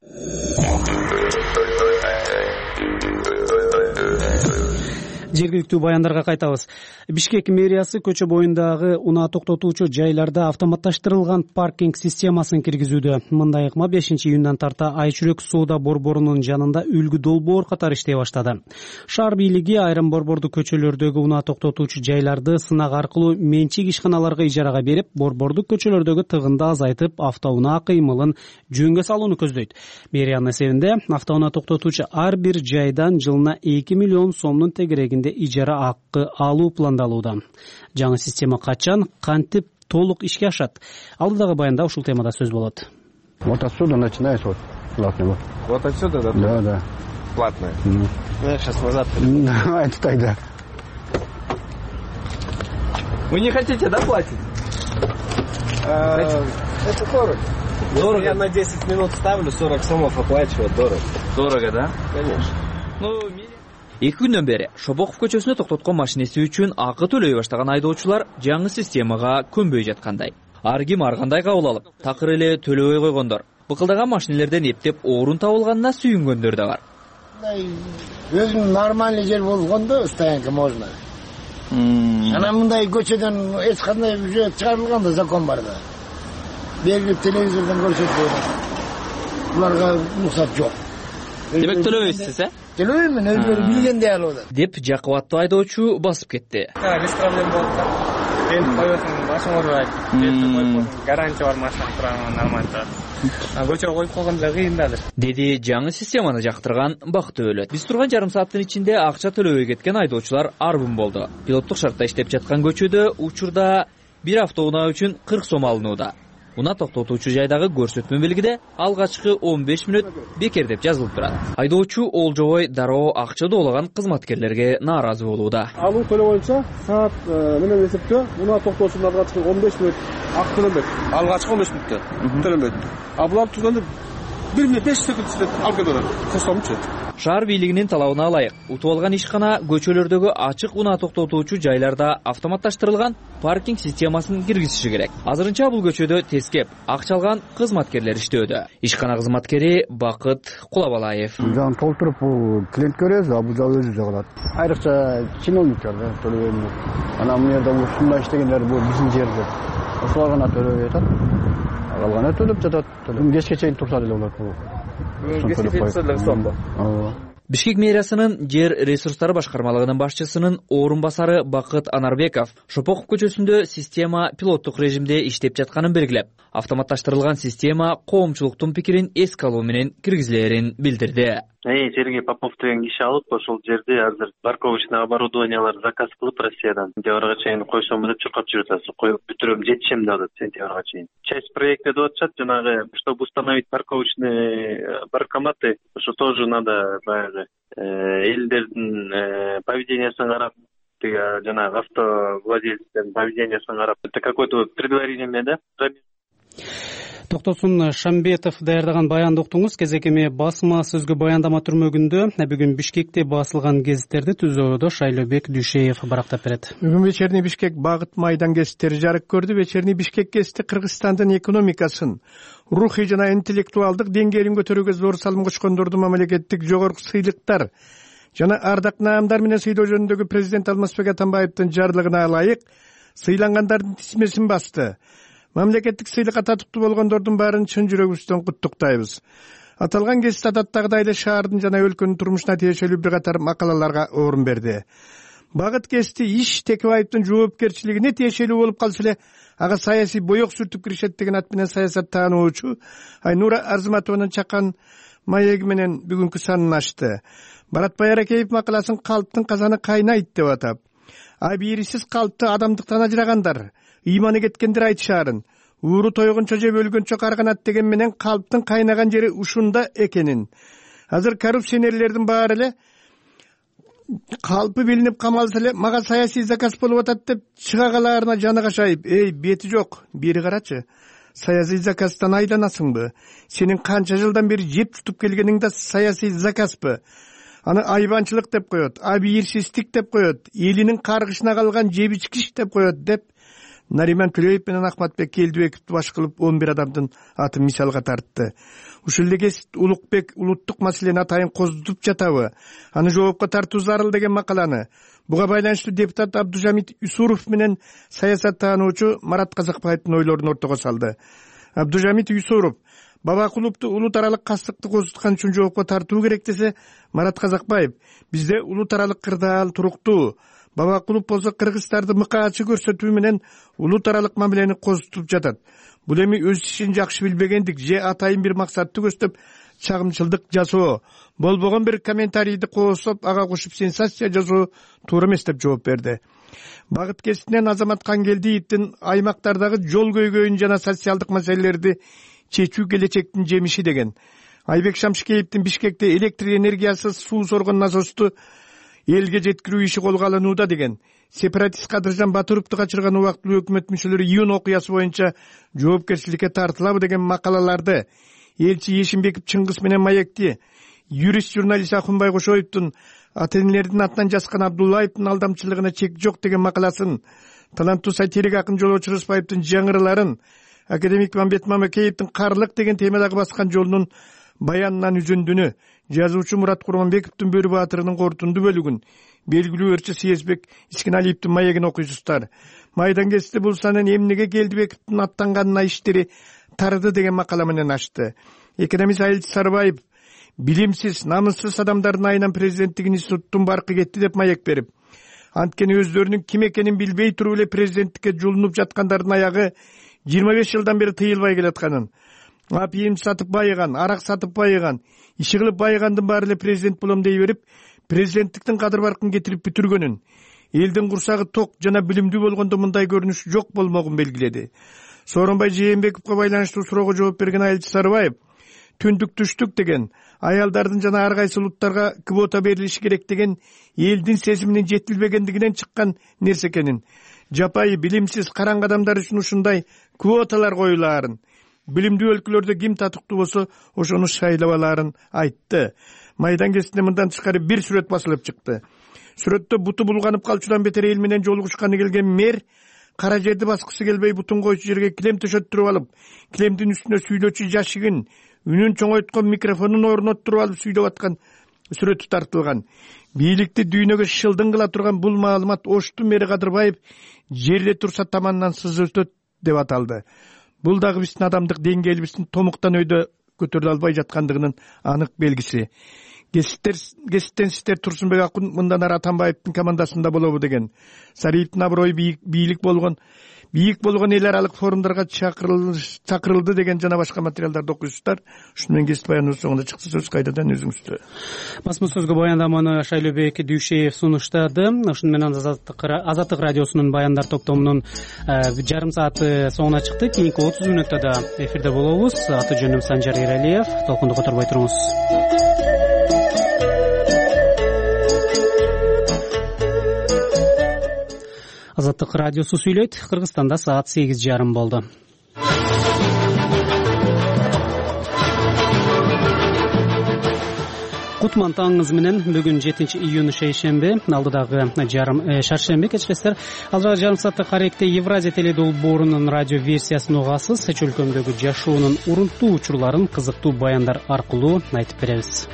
Жергиликтүү баяндарга кайтабыз. Бишкек мэриясы көчө боюндагы унаа токтотуучу жайларда автоматташтырылган паркинг системасын киргизүүдө. Мындай ыкма бешинчи июндан тарта Айчүрөк соода борборунун жанында үлгү долбоор катары иштей баштады. Шаар бийлиги айрым борбордук көчөлөрдөгү унаа токтотуучу жайларды сынак аркылуу менчик ишканаларга ижарага берип, борбордук көчөлөрдөгү тыгынды азайтып, автоунаа кыймылын жөнгө салууну көздөйт. Мэриянын эсебинде автоунаа токтотуучу ар бир жайдан жылына эки миллион сомдун тегерегинде ижара акы алуу пландалууда. Жаңы система качан, кантип толук ишке ашат? Алдыдагы баянда ушул темада сөз болот. Вот отсюда начинается вот платный. Вот отсюда, да? Да, да. Платный. Mm. Я сейчас назад. Давайте тогда. Вы не хотите, да, платить? Это сорок. Дорого. Я на десять минут ставлю, сорок сомов оплачиваю. Дорого. Дорого, да? Конечно. Ну, эки күндөн бери Шобоков көчөсүнө токтоткон машинеси үчүн акы төлөй баштаган айдоочулар жаңы системага көнбөй жаткандай. Ар ким ар кандай кабыл алып, такыр эле төлөбөй койгондор, быкылдаган машинелерден эптеп орун табылганына сүйүнгөндөр да бар. Өзүнүн нормальный жер болгондо стоянка можно. Анан мындай көчөдөн эч кандай уже чыгарылган да закон бар да. Белгилеп телевизордон көрсөтүп, буларга уруксат жок. Демек төлөбөйсүз, э? Төлөймүн, өзүлөрү билгендей алып атат. Деп жакыбаттуу айдоочу басып кетти. Без проблем болот да. Келип коесуң, башың оорубайт. Келип коесуң, гарантия бар машина турган нормально. А көчөгө коюп койгондо кыйын да. Деди жаңы системаны жактырган Бакыты Өлөт. Биз турган жарым сааттын ичинде акча төлөбөй кеткен айдоочулар арбын болду. Пилоттук шартта иштеп жаткан көчөдө учурда бир автоунаа үчүн кырк сом алынууда. Унаа токтотуучу жайдагы көрсөтмө белгиде алгачкы он беш мүнөт бекер деп жазылып турат. Айдоочу Олжобой дароо акча доолаган кызматкерлерге нааразы болууда. Алуу төлөө боюнча саат менен эсептөө унаа токтоочулар алгачкы он беш мүнөт акы төлөнбөйт. Алгачкы он беш мүнөттө төлөнбөйт. А булар турганда бир минут беш секунд иштеп алып кетет. Косомчу. Шаар бийлигинин талабына ылайык утуп алган ишкана көчөлөрдөгү ачык унаа токтотуучу жайларда автоматташтырылган паркинг системасын киргизиши керек. Азырынча бул көчөдө тескеп, акча алган кызматкерлер иштөөдө. Ишкана кызматкери Бакыт Кулабалаев. Жан толтуруп клиентке беребиз, а бул жагы өзү жагылат. Айрыкча чиновниктер да төлөбөйм. Анан бул жерде ушундай иштегендер бул биздин жерде. Ошолар гана төлөбөй жатат. Калганы төлөп жатат. Кечке чейин турса деле болот бул. Бишкек мэриясынын жер ресурстары башкармалыгынын башчысынын орун басары Бакыт Анарбеков Шопоков көчөсүндө система пилоттук режимде иштеп жатканын белгилеп, автоматташтырылган система коомчулуктун пикирин эске алуу менен киргизилерин билдирди. Сергей Попов деген киши алып ошол жерде азыр парковочный оборудованиялар заказ кылып Россиядан сентябрга чейин койсомбу деп чуркап жүрөт. Азыр коюп бүтүрөм, жетишем деп атат сентябрга чейин. Часть проекта деп атышат, жанагы чтобы установить парковочные паркоматы, ошо тоже надо баягы элдердин поведениясын карап, жанагы автовладельцтердин поведениясын карап, это какой-то предварительный, да? Токтосун Шамбетов даярдаган баянды уктуңуз. Кезекеме басма сөзгө баяндама түрмөгүндө бүгүн Бишкекте басылган гезиттерди Түзөдө Шайлообек Дүйшеев барактап берет. Бүгүн Вечерний Бишкек багыт майдан гезиттери жарык көрдү. Вечерний Бишкек гезити Кыргызстандын экономикасын, рухий жана интеллектуалдык деңгээлин көтөрүүгө зор салым кошкондорду мамлекеттик жогорку сыйлыктар жана ардак наамдар менен сыйлоо жөнүндөгү президент Алмазбек Атамбаевдин жарлыгына ылайык сыйлангандардын тизмесин басты. Мамлекеттик сыйлыкка татыктуу болгондордун баарын чын жүрөгүбүздөн куттуктайбыз. Аталган гезит адаттагыдай эле шаардын жана өлкөнүн турмушуна тиешелүү бир катар макалаларга орун берди. Багыт гезити иш Текебаевдин жоопкерчилигине тиешелүү болуп калса эле ага саясий боек сүртүп киришет деген ат менен саясаттануучу Айнура Арзыматованын чакан маеги менен бүгүнкү санын ачты. Барат Байракеев макаласын калптын казаны кайнайт деп атап, абийирсиз калпты адамдыктан ажырагандар, ыйманы кеткендер айтышарын, ууру тойгончо же өлгөнчө карганат деген менен калптын кайнаган жери ушунда экенин. Азыр коррупционерлердин баары эле калпы билинип камалса эле мага саясий заказ болуп атат деп чыга калаарына жаны кашайып, эй бети жок, бери карачы. Саясий заказдан айланасыңбы? Сенин канча жылдан бери жеп тутуп келгениң да саясий заказбы? Аны айбанчылык деп коет, абийирсиздик деп коет, элинин каргышына калган жебичкиш деп коет деп Нариман Төлөев менен Ахматбек Келдибековду баш кылып он бир адамдын атын мисалга тартты. Ушул эле гезит Улукбек улуттук маселени атайын козутуп жатабы? Аны жоопко тартуу зарыл деген макаланы буга байланыштуу депутат Абдужамит Юсуров менен саясаттануучу Марат Казакбаевдин ойлорун ортого салды. Абдужамит Юсуров Бабакулупту улут аралык кастыкты козуткан үчүн жоопко тартуу керек десе, Марат Казакбаев бизде улут аралык кырдаал туруктуу. Бабакулуп болсо кыргыздарды мыкаачы көрсөтүү менен улут аралык мамилени козутуп жатат. Бул эми өз ишин жакшы билбегендик же атайын бир максатты көздөп чагымчылдык жасоо, болбогон бир комментарийди коосоп ага кошуп сенсация жасоо туура эмес деп жооп берди. Багыт гезитинен Азамат Кангелдиевдин аймактардагы жол көйгөйүн жана социалдык маселелерди чечүү келечектин жемиши деген. Айбек Шамшикеевдин Бишкекте электр энергиясыз суу соргон насосту элге жеткирүү иши колго алынууда деген. Сепаратист Кадыржан Батыровду качырган убактылуу өкмөт мүчөлөрү июнь окуясы боюнча жоопкерчиликке тартылабы деген макалаларды элчи Ешимбеков Чыңгыз менен маекти, юрист журналист Акунбай Кошоевдун ата-энелердин атынан жазган Абдуллаевдин алдамчылыгына чек жок деген макаласын, таланттуу сатирик акын Жолочу Рыспаевдин жаңырыларын, академик Мамбет Мамакеевдин Карлык деген темадагы баскан жолунун баянынан үзүндүнү, жазуучу Мурат Курманбековдун Бөрү баатырынын корутунду бөлүгүн, белгилүү өрчү Съезбек Искеналиевдин маегин окуйсуздар. Майдан гезити бул санын эмнеге Келдибековдун аттанганына иштери тарыды деген макала менен ачты. Экономист Айыл Сарбаев билимсиз, намыссыз адамдардын айынан президенттик институттун баркы кетти деп маек берип, анткени өздөрүнүн ким экенин билбей туруп эле президенттикке жулунуп жаткандардын аягы жыйырма беш жылдан бери тыйылбай келатканын, апийим сатып байыган, арак сатып байыган, иши кылып байыгандын баары эле президент болом дей берип, президенттиктин кадыр баркын кетирип бүтүргөнүн, элдин курсагы ток жана билимдүү болгондо мындай көрүнүш жок болмогун белгиледи. Сооронбай Жээнбековго байланыштуу суроого жооп берген Айылчы Сарыбаев, түндүк түштүк деген, аялдардын жана ар кайсы улуттарга квота берилиши керек деген элдин сезиминин жетилбегендигинен чыккан нерсе экенин, жапайы билимсиз караң адамдар үчүн ушундай квоталар коюлаарын, билимдүү өлкөлөрдө ким татыктуу болсо ошону шайлап алаарын айтты. Майдан гезитинде мындан тышкары бир сүрөт басылып чыкты. Сүрөттө буту булганып калчудан бетер эл менен жолугушканы келген мэр кара жерди баскысы келбей бутун койчу жерге килем төшөттүрүп алып, килемдин үстүнө сүйлөөчү жашигин, үнүн чоңойткон микрофонун орноттуруп алып сүйлөп аткан сүрөтү тартылган. Бийликти дүйнөгө шылдың кыла турган бул маалымат Оштун мэри Кадырбаев жерде турса таманынан сызылтат деп аталды. Бул дагы биздин адамдык деңгээлибиздин томуктан өйдө көтөрүлө албай жаткандыгынын анык белгиси. Гезиттен сиздер Турсунбек Акун мындан ары Атамбаевдин командасында болобу деген. Сариевдин аброю бийлик болгон бийик болгон эл аралык форумдарга чакырылды деген жана башка материалдарды окуйсуздар. Ушуну менен кесип баяндоо соңунда чыкса сөз кайдадан өзүңүздө. Басма сөзгө баяндаманы Шайлообек Дүйшеев сунуштады. Ошону менен Азаттык радиосунун баяндар топтомунун жарым сааты соңуна чыкты. Кийинки отуз мүнөттө да эфирде болобуз. Аты жөнүм Санжар Эралиев. Толкунду которбой туруңуз. Азаттык радиосу сүйлөйт. Кыргызстанда саат сегиз жарым болду. Кутман таңыңыз менен бүгүн жетинчи июнь шейшемби, алдыдагы жарым шаршемби кечиресиздер. Алдыдагы жарым саатта Каректе Евразия теледолбоорунун радио версиясын угасыз. Чөлкөмдөгү жашоонун урунттуу учурларын кызыктуу баяндар аркылуу айтып беребиз.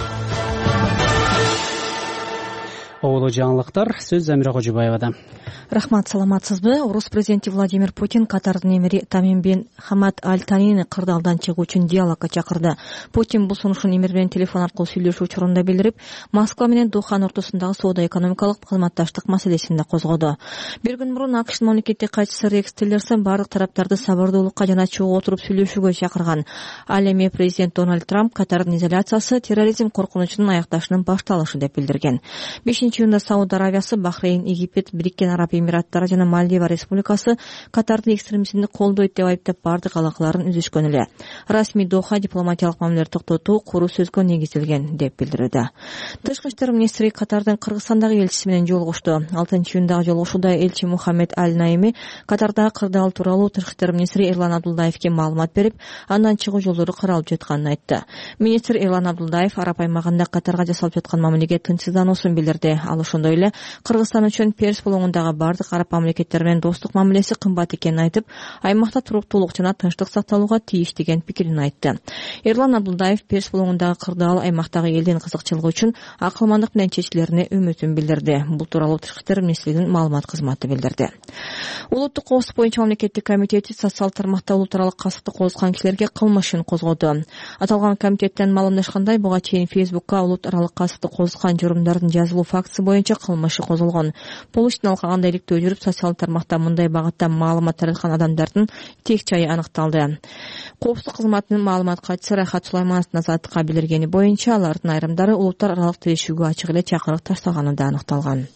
Оолу жаңылыктар, сөз Замира Кожобаевада. Рахмат, саламатсызбы? Орус президенти Владимир Путин Катардын эмири Тамим бин Хамад Аль-Танини кырдаалдан чыгуу үчүн диалогко чакырды. Путин бул сунушун эмир менен телефон аркылуу сүйлөшүү учурунда билдирип, Москва менен Духанын ортосундагы соода-экономикалык кызматташтык маселесин да козгоду. Бир күн мурун АКШнын мамлекеттик катчысы Рекс Тиллерсон бардык тараптарды сабырдуулукка жана чогуу отуруп сүйлөшүүгө чакырган. Ал эми президент Дональд Трамп Катардын изоляциясы терроризм коркунучунун аякташынын башталышы деп билдирген. бешинчи июнда Сауд Аравиясы, Бахрейн, Египет, Бириккен Араб Эмираттары жана Мальдива Республикасы Катардын экстремизмди колдойт деп айыптап бардык алакаларын үзүшкөн эле. Расмий Доха дипломатиялык мамилелерди токтотуу куруу сөзгө негизделген деп билдирди. Тышкы иштер министри Катардын Кыргызстандагы элчиси менен жолугушту. алтынчы июндагы жолугушууда элчи Мухаммед Аль-Наими Катардагы кырдаал тууралуу тышкы иштер министри Эрлан Абдулдаевге маалымат берип, андан чыгуу жолдору каралып жатканын айтты. Министр Эрлан Абдулдаев Араб аймагында Катарга жасалып жаткан мамилеге тынчсыздануусун билдирди. Ал ошондой эле Кыргызстан үчүн Перс болоңундагы бардык араб мамлекеттери менен достук мамилеси кымбат экенин айтып, аймакта туруктуулук жана тынчтык сакталууга тийиш деген пикирин айтты. Эрлан Абдулдаев Перс болоңундагы кырдаал аймактагы элдин кызыкчылыгы үчүн акылмандык менен чечилерине үмүтүн билдирди. Бул тууралуу Тышкы иштер министрлигинин маалымат кызматы билдирди. Улуттук коопсуздук боюнча мамлекеттик комитети социал тармакта улут аралык касыпты козготкан кишилерге кылмыш ишин козгоду. Аталган комитеттен маалымдашкандай, буга чейин Фейсбукка улут аралык касыпты козготкан журумдардын жазылуу фактысы боюнча кылмыш иши козголгон. Полициянын алкагында иликтөө жүрүп, социал тармакта мындай багытта маалымат тараткан адамдардын тек жайы аныкталды. Коопсуздук кызматынын маалымат катчысы Рахат Сулаймановдун Азаттыкка билдиргени боюнча, алардын айрымдары улуттар аралык тирешүүгө ачык эле чакырык таштаганы да аныкталган.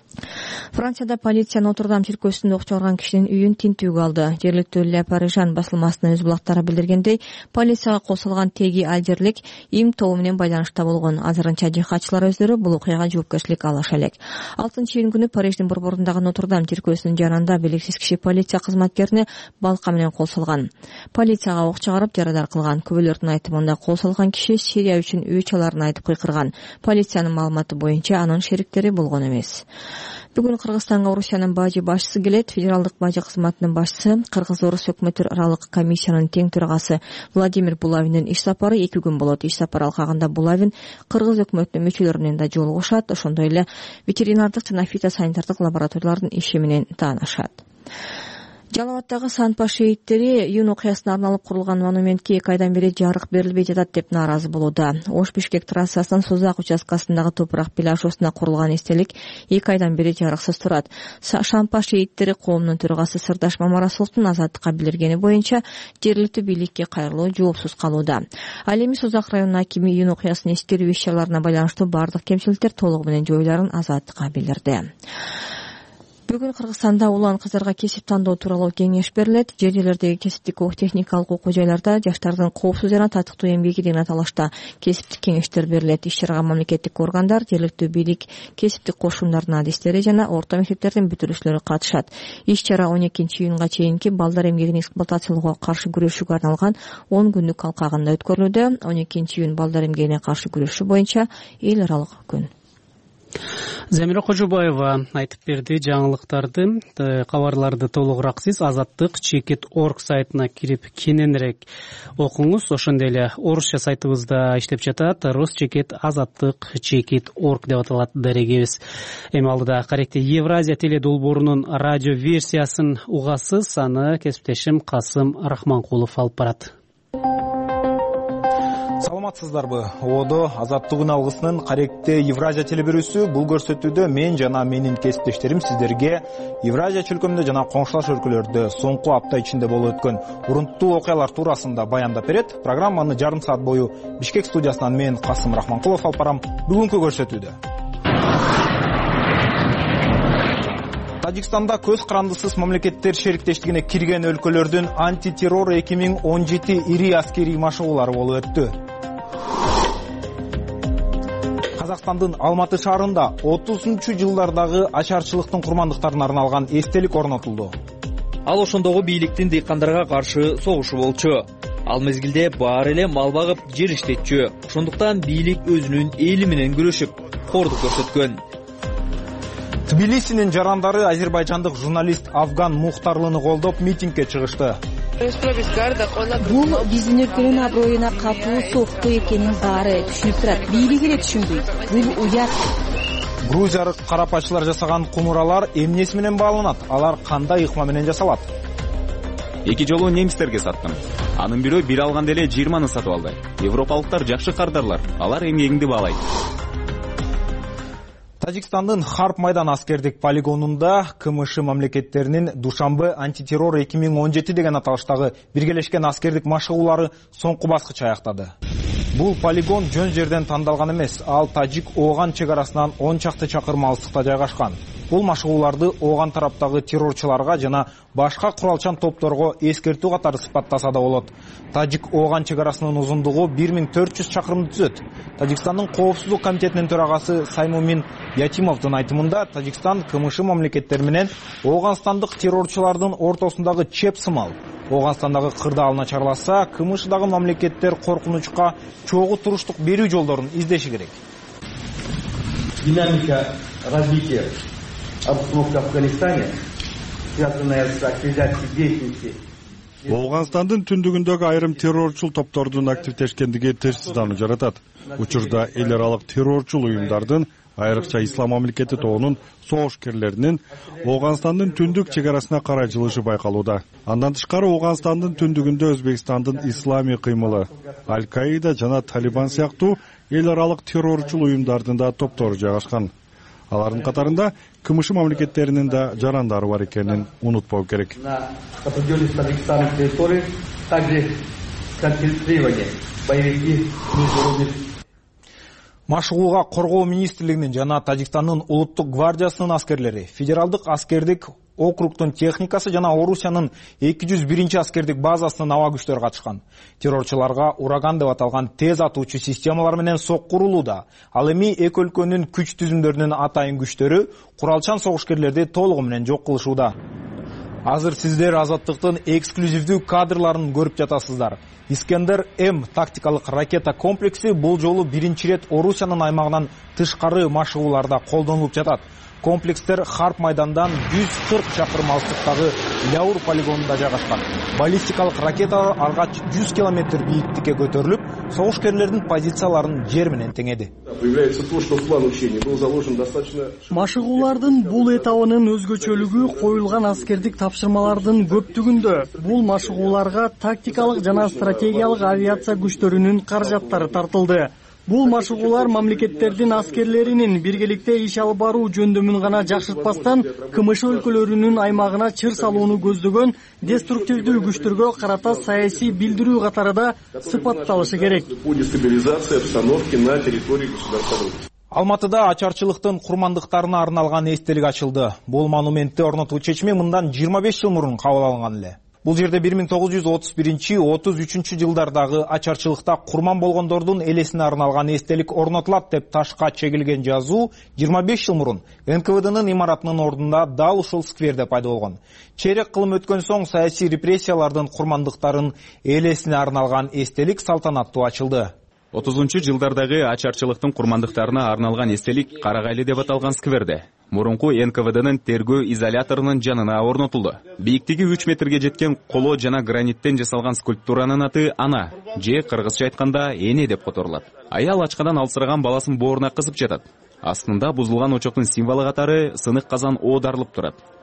Францияда полиция Нотр-Дам чиркөөсүндө ок чыгарган кишинин үйүн тинтүүгө алды. Жергиликтүү Le Parisien басылмасынын өз булактары билдиргендей, полицияга кошулган теги алжирлик им тобу менен байланышта болгон. Азырынча жихадчылар өздөрү бул окуяга жоопкерчилик алыша элек. алтынчы июнь күнү Париждин борборундагы Нотр-Дам чиркөөсүнүн жанында белгисиз киши полиция кызматкерине балка менен кол салган. Полицияга ок чыгарып жарадар кылган. Күбөлөрдүн айтымында кол салган киши Сирия үчүн өч аларын айтып кыйкырган. Полициянын маалыматы боюнча анын шериктери болгон эмес. Бүгүн Кыргызстанга Орусиянын бажы башчысы келет. Федералдык бажы кызматынын башчысы, Кыргыз-Орус өкмөттөр аралык комиссиянын тең төрагасы Владимир Булавиндин иш сапары эки күн болот. Иш сапар алкагында Булавин Кыргыз өкмөтүнүн мүчөлөрү менен да жолугушат. Ошондой эле ветеринардык жана фитосанитардык лабораториялардын иши менен таанышат. Жалал Абаддагы Санпа шейиттери июнь окуясына арналып курулган монументке эки айдан бери жарык берилбей жатат деп нааразы болууда. Ош-Бишкек трассасынын Созак участкасындагы топурак белашуусуна курулган эстелик эки айдан бери жарыксыз турат. Санпа шейиттери коомунун төрагасы Сырдаш Мамарасуловдун Азаттыкка билдиргени боюнча, жергиликтүү бийликке кайрылуу жоопсуз калууда. Ал эми Созак районунун акими июнь окуясын эскерүү иш-чараларына байланыштуу бардык кемчиликтер толугу менен жоюларын Азаттыкка билдирди. Бүгүн Кыргызстанда улан кыздарга кесип тандоо тууралуу кеңеш берилет. Жер жерлердеги кесиптик техникалык окуу жайларда жаштардын коопсуз жана татыктуу эмгеги деген аталышта кесиптик кеңештер берилет. Иш-чарага мамлекеттик органдар, жергиликтүү бийлик, кесиптик кошундардын адистери жана орто мектептердин бүтүрүүчүлөрү катышат. Иш-чара он экинчи июнга чейинки балдар эмгегин эксплуатациялоого каршы күрөшүүгө арналган он күндүк алкагында өткөрүлүүдө. он экинчи июнь балдар эмгегине каршы күрөшүү боюнча эл аралык күн. Замира Кожобаева айтып берди жаңылыктарды. Кабарларды толугураак сиз азаттык чекит точка орг сайтына кирип кененирээк окуңуз. Ошондой эле орусча сайтыбызда иштеп жатат. Росчекит азаттык чекит точка орг деп аталат дарегибиз. Эми алдыда Каректе Евразия теледолбоорунун радио версиясын угасыз. Аны кесиптешим Касым Рахманкулов алып барат. саламатсыздарбы? Одо азаттыгын алгысынын каректи Евразия телебирүүсү бул көрсөтүүдө мен жана менин кесиптештерим сиздерге Евразия чөлкөмүндө жана коңшулаш өлкөлөрдө соңку апта ичинде болуп өткөн урунттуу окуялар туурасында баяндап берет. Программаны жарым саат бою Бишкек студиясынан мен Касым Рахманкулов алып барам. Бүгүнкү көрсөтүүдө Тажикстанда көз карандысыз мамлекеттер шериктештигине кирген өлкөлөрдүн антитеррор эки миң он жети ири аскерий машыгуулары болуп өттү. Казакстандын Алматы шаарында отузунчу жылдардагы ачарчылыктын курмандыктарына арналган эстелик орнотулду. Ал ошондогу бийликтин дыйкандарга каршы согушу болчу. Ал мезгилде баары эле мал багып, жер иштетчү. Ошондуктан бийлик өзүнүн эли менен күрөшүп, кордук көрсөткөн. Тбилисинин жарандары азербайжандык журналист Афган Мухтарлыны колдоп митингге чыгышты. Бул биздин өлкөнүн аброюна катуу соктуу экенин баары түшүнүп турат. Бийлик эле түшүнбөйт. Бул уят. Грузиялык карапачылар жасаган кумуралар эмнеси менен бааланат? Алар кандай ыкма менен жасалат? Эки жолу немистерге саттым. Анын бирөө бир алганда эле жыйырманы сатып алды. Европалыктар жакшы кардарлар. Алар эмгегиңди баалайт. Тажикстандын Харп майдан аскердик полигонунда КМШ мамлекеттеринин Душанбе антитеррор эки миң он жети деген аталыштагы биргелешкен аскердик машыгуулары соңку баскыч аяктады. Бул полигон жөн жерден тандалган эмес, ал Тажик-Ооган чек арасынан он чакты чакырым алыстыкта жайгашкан. Бул машыгууларды Ооган тараптагы террорчуларга жана башка куралчан топторго эскертүү катары сыпаттаса да болот. Тажик-Ооган чек арасынын узундугу бир миң төрт жүз чакырымды түзөт. Тажикстандын коопсуздук комитетинин төрагасы Саймумин Ятимовдун айтымында Тажикстан КМШ мамлекеттери менен Ооганстандык террорчулардын ортосундагы чеп сымал. Ооганстандагы кырдаалына чарласа, КМШдагы мамлекеттер коркунучка чогуу туруштук берүү жолдорун издеши керек. Динамика развития обстановки в Афганистане, связанная с активизацией деятельности. Ооганстандын түндүгүндөгү айрым террорчул топтордун активдешкендиги терс сыздануу жаратат. Учурда эл аралык террорчул уюмдардын, айрыкча Ислам мамлекети тобунун согушкерлеринин Ооганстандын түндүк чек арасына карай жылышы байкалууда. Андан тышкары Ооганстандын түндүгүндө Өзбекстандын ислами кыймылы, Аль-Каида жана Талибан сыяктуу эл аралык террорчул уюмдардын да топтору жайгашкан. Алардын катарында КМШ мамлекеттеринин да жарандары бар экенин унутпоо керек. На определенных Тажикстанских территориях также концентрированы боевики международных. Машыгууга Коргоо министрлигинин жана Тажикстандын улуттук гвардиясынын аскерлери, федералдык аскердик округдун техникасы жана Орусиянын эки жүз биринчи аскердик базасынын аба күчтөрү катышкан. Террорчуларга ураган деп аталган тез атуучу системалар менен сокку урулууда. Ал эми эки өлкөнүн күч түзүмдөрүнүн атайын күчтөрү куралчан согушкерлерди толугу менен жок кылышууда. Азыр сиздер азаттыктын эксклюзивдүү кадрларын көрүп жатасыздар. Искендер М тактикалык ракета комплекси бул жолу биринчи ирет Орусиянын аймагынан тышкары машыгууларда колдонулуп жатат. Комплекстер Харп майдандан жүз кырк чакырым алыстыктагы Ляур полигонунда жайгашкан. Баллистикалык ракеталар аргач жүз километр бийиктикке көтөрүлүп, согушкерлердин позицияларын жер менен теңеди. Машыгуулардын бул этабынын өзгөчөлүгү коюлган аскердик тапшырмалардын көптүгүндө. Бул машыгууларга тактикалык жана стратегиялык авиация күчтөрүнүн каражаттары тартылды. Бул машыгуулар мамлекеттердин аскерлеринин биргеликте иш алып баруу жөндөмүн гана жакшыртпастан, КМШ өлкөлөрүнүн аймагына чыр салууну көздөгөн деструктивдүү күчтөргө карата саясий билдирүү катары да сыпатталышы керек. Алматыда ачарчылыктын курмандыктарына арналган эстелик ачылды. Бул монументти орнотуу чечими мындан жыйырма беш жыл мурун кабыл алынган эле. Бул жерде бир миң тогуз жүз отуз биринчи — отуз үчүнчү жылдардагы ачарчылыкта курман болгондордун элесине арналган эстелик орнотулат деп ташка чегилген жазуу жыйырма беш жыл мурун Эн Ка Вэ Днын имаратынын ордунда дал ушул скверде пайда болгон. Чейрек кылым өткөн соң саясий репрессиялардын курмандыктарын элесине арналган эстелик салтанаттуу ачылды. отузунчу жылдардагы ачарчылыктын курмандыктарына арналган эстелик Карагайлы деп аталган скверде мурунку Эн Ка Вэ Днын тергөө изоляторунун жанына орнотулду. Бийиктиги үч метрге жеткен коло жана граниттен жасалган скульптуранын аты Ана, же кыргызча айтканда Эне деп которулат. Аял ачкадан алсыраган баласын бооруна кысып жатат. Астында бузулган очоктун символу катары сынык казан оодарылып турат.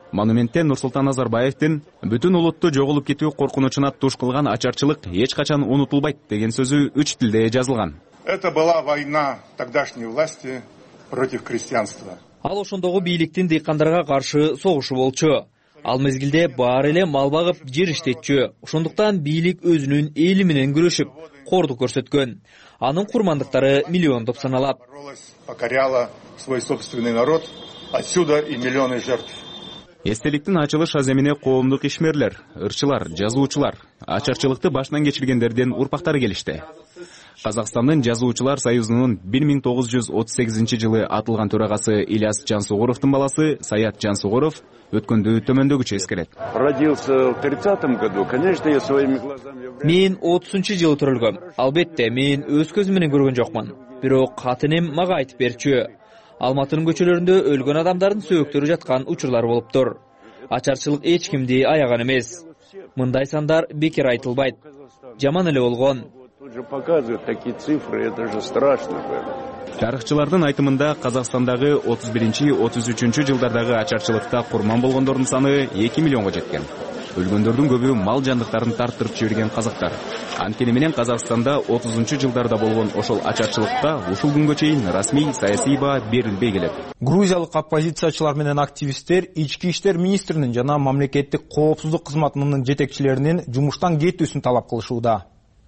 Монументте Нурсултан Назарбаевдин бүтүн улутту жоголуп кетүү коркунучуна туш кылган ачарчылык эч качан унутулбайт деген сөзү үч тилде жазылган. Это была война тогдашней власти против крестьянства. Ал ошондогу бийликтин дыйкандарга каршы согушу болчу. Ал мезгилде баары эле мал багып, жер иштетчү. Ошондуктан бийлик өзүнүн эли менен күрөшүп, кордук көрсөткөн. Анын курмандыктары миллиондоп саналат. Покоряла свой собственный народ, отсюда и миллионы жертв. Эстеликтин ачылыш аземине коомдук ишмерлер, ырчылар, жазуучулар, ачарчылыкты башынан кечиргендердин урпактары келишти. Казакстандын жазуучулар союзунун бир миң тогуз жүз отуз сегизинчи жылы атылган төрагасы Ильяс Жансугуровдун баласы Саят Жансугуров өткөндү төмөндөгүчө эскерет. Родился в тридцатом году, конечно, я своими глазами... Мен отузунчу жылы төрөлгөм. Албетте, мен өз көзүм менен көргөн жокмун. Бирок катынем мага айтып берчү. Алматынын көчөлөрүндө өлгөн адамдардын сөөктөрү жаткан учурлар болуптур. Ачарчылык эч кимди аяган эмес. Мындай сандар бекер айтылбайт. Жаман эле болгон. Показывают такие цифры, это же страшно. Тарыхчылардын айтымында Казакстандагы отуз биринчи отуз үчүнчү жылдардагы ачарчылыкта курман болгондордун саны эки миллионго жеткен. Өлгөндөрдүн көбү мал жандыктарын тарттырып жиберген казактар. Анткени менен Казакстанда отузунчу жылдарда болгон ошол ачарчылыкка ушул күнгө чейин расмий саясий баа берилбей келет. Грузиялык оппозициячылар менен активисттер ички иштер министринин жана мамлекеттик коопсуздук кызматынын жетекчилеринин жумуштан кетүүсүн талап кылышууда.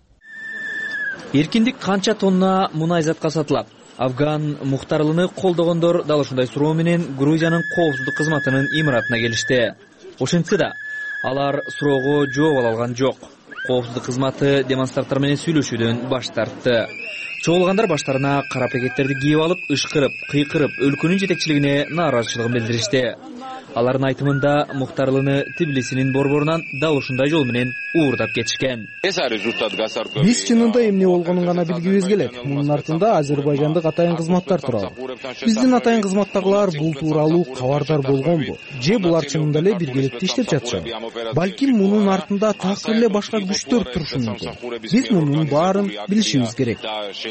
Эркиндик канча тонна мунай затка сатылат? Афган мухтарлыгын колдогондор дал ушундай суроо менен Грузиянын коопсуздук кызматынын имаратына келишти. Ошентсе да, алар суроого жооп ала алган жок. Коопсуздук кызматы демонстранттар менен сүйлөшүүдөн баш тартты. Чогулгандар баштарына кара пакеттерди кийип алып, ышкырып, кыйкырып, өлкөнүн жетекчилигине нааразычылыгын билдиришти. Алардын айтымында Мухтарлыны Тбилисинин борборунан дал ушундай жол менен уурдап кетишкен. Биз чынында эмне болгонун гана билгибиз келет. Мунун артында Азербайжандык атайын кызматтар турат. Биздин атайын кызматтагылар бул тууралуу кабардар болгонбу? Же булар чынында эле биргеликте иштеп жатышабы? Балким мунун артында такыр эле башка күчтөр турушу мүмкүн. Биз мунун баарын билишибиз керек.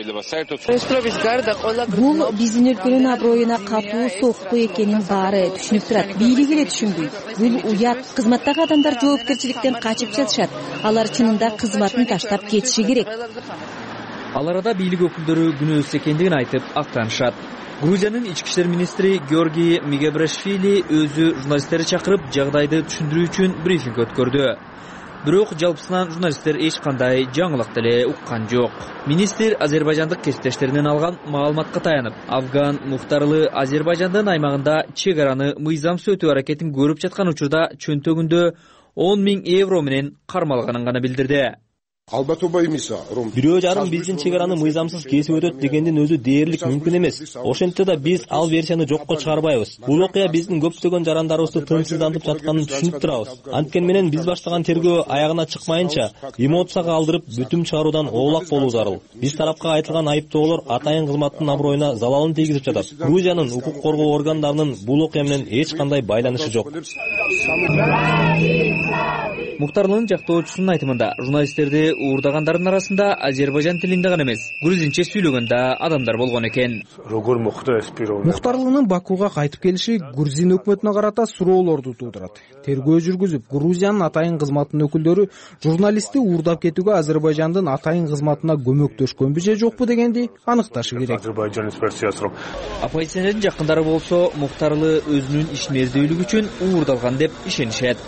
Бул биздин өлкөнүн аброюна катуу сокку экенин баары түшүнүп турат. Бийлик эле түшүнбөйт. Бул уят. Кызматтагы адамдар жоопкерчиликтен качып жатышат. Алар чынында кызматын таштап кетиши керек. Ал арада бийлик өкүлдөрү күнөөсүз экендигин айтып актанышат. Грузиянын ички иштер министри Георгий Мегебрашвили өзү журналисттерди чакырып жагдайды түшүндүрүү үчүн брифинг өткөрдү. Бирок жалпысынан журналисттер эч кандай жаңылык деле уккан жок. Министр азербайжандык кесиптештеринен алган маалыматка таянып, Афган мухтарлы Азербайжандын аймагында чек араны мыйзамсыз өтүү аракетин көрүп жаткан учурда чөнтөгүндө он миң евро менен кармалганын гана билдирди. Бирөө жарым биздин чек араны мыйзамсыз кесип өтөт дегендин өзү дээрлик мүмкүн эмес. Ошентсе да биз ал версияны жокко чыгарбайбыз. Бул окуя биздин көптөгөн жарандарыбызды тынчсыздантып жатканын түшүнүп турабыз. Анткени менен биз баштаган тергөө аягына чыкмайынча эмоцияга алдырып бүтүм чыгаруудан оолак болуу зарыл. Биз тарапка айтылган айыптоолор атайын кызматтын аброюна залалын тийгизип жатат. Грузиянын укук коргоо органдарынын бул окуя менен эч кандай байланышы жок. Мухтарлынын жактоочусунун айтымында журналисттерди уурдагандардын арасында Азербайжан тилинде гана эмес, грузинче сүйлөгөн да адамдар болгон экен. Мухтарлынын Бакуга кайтып келиши Грузин өкмөтүнө карата суроолорду туудурат. Тергөө жүргүзүп, Грузиянын атайын кызматынын өкүлдөрү журналистти уурдап кетүүгө Азербайжандын атайын кызматына көмөктөшкөнбү же жокпу дегенди аныкташы керек. Оппозиционердин жакындары болсо Мухтарлы өзүнүн ишмердүүлүгү үчүн уурдалган деп ишенишет.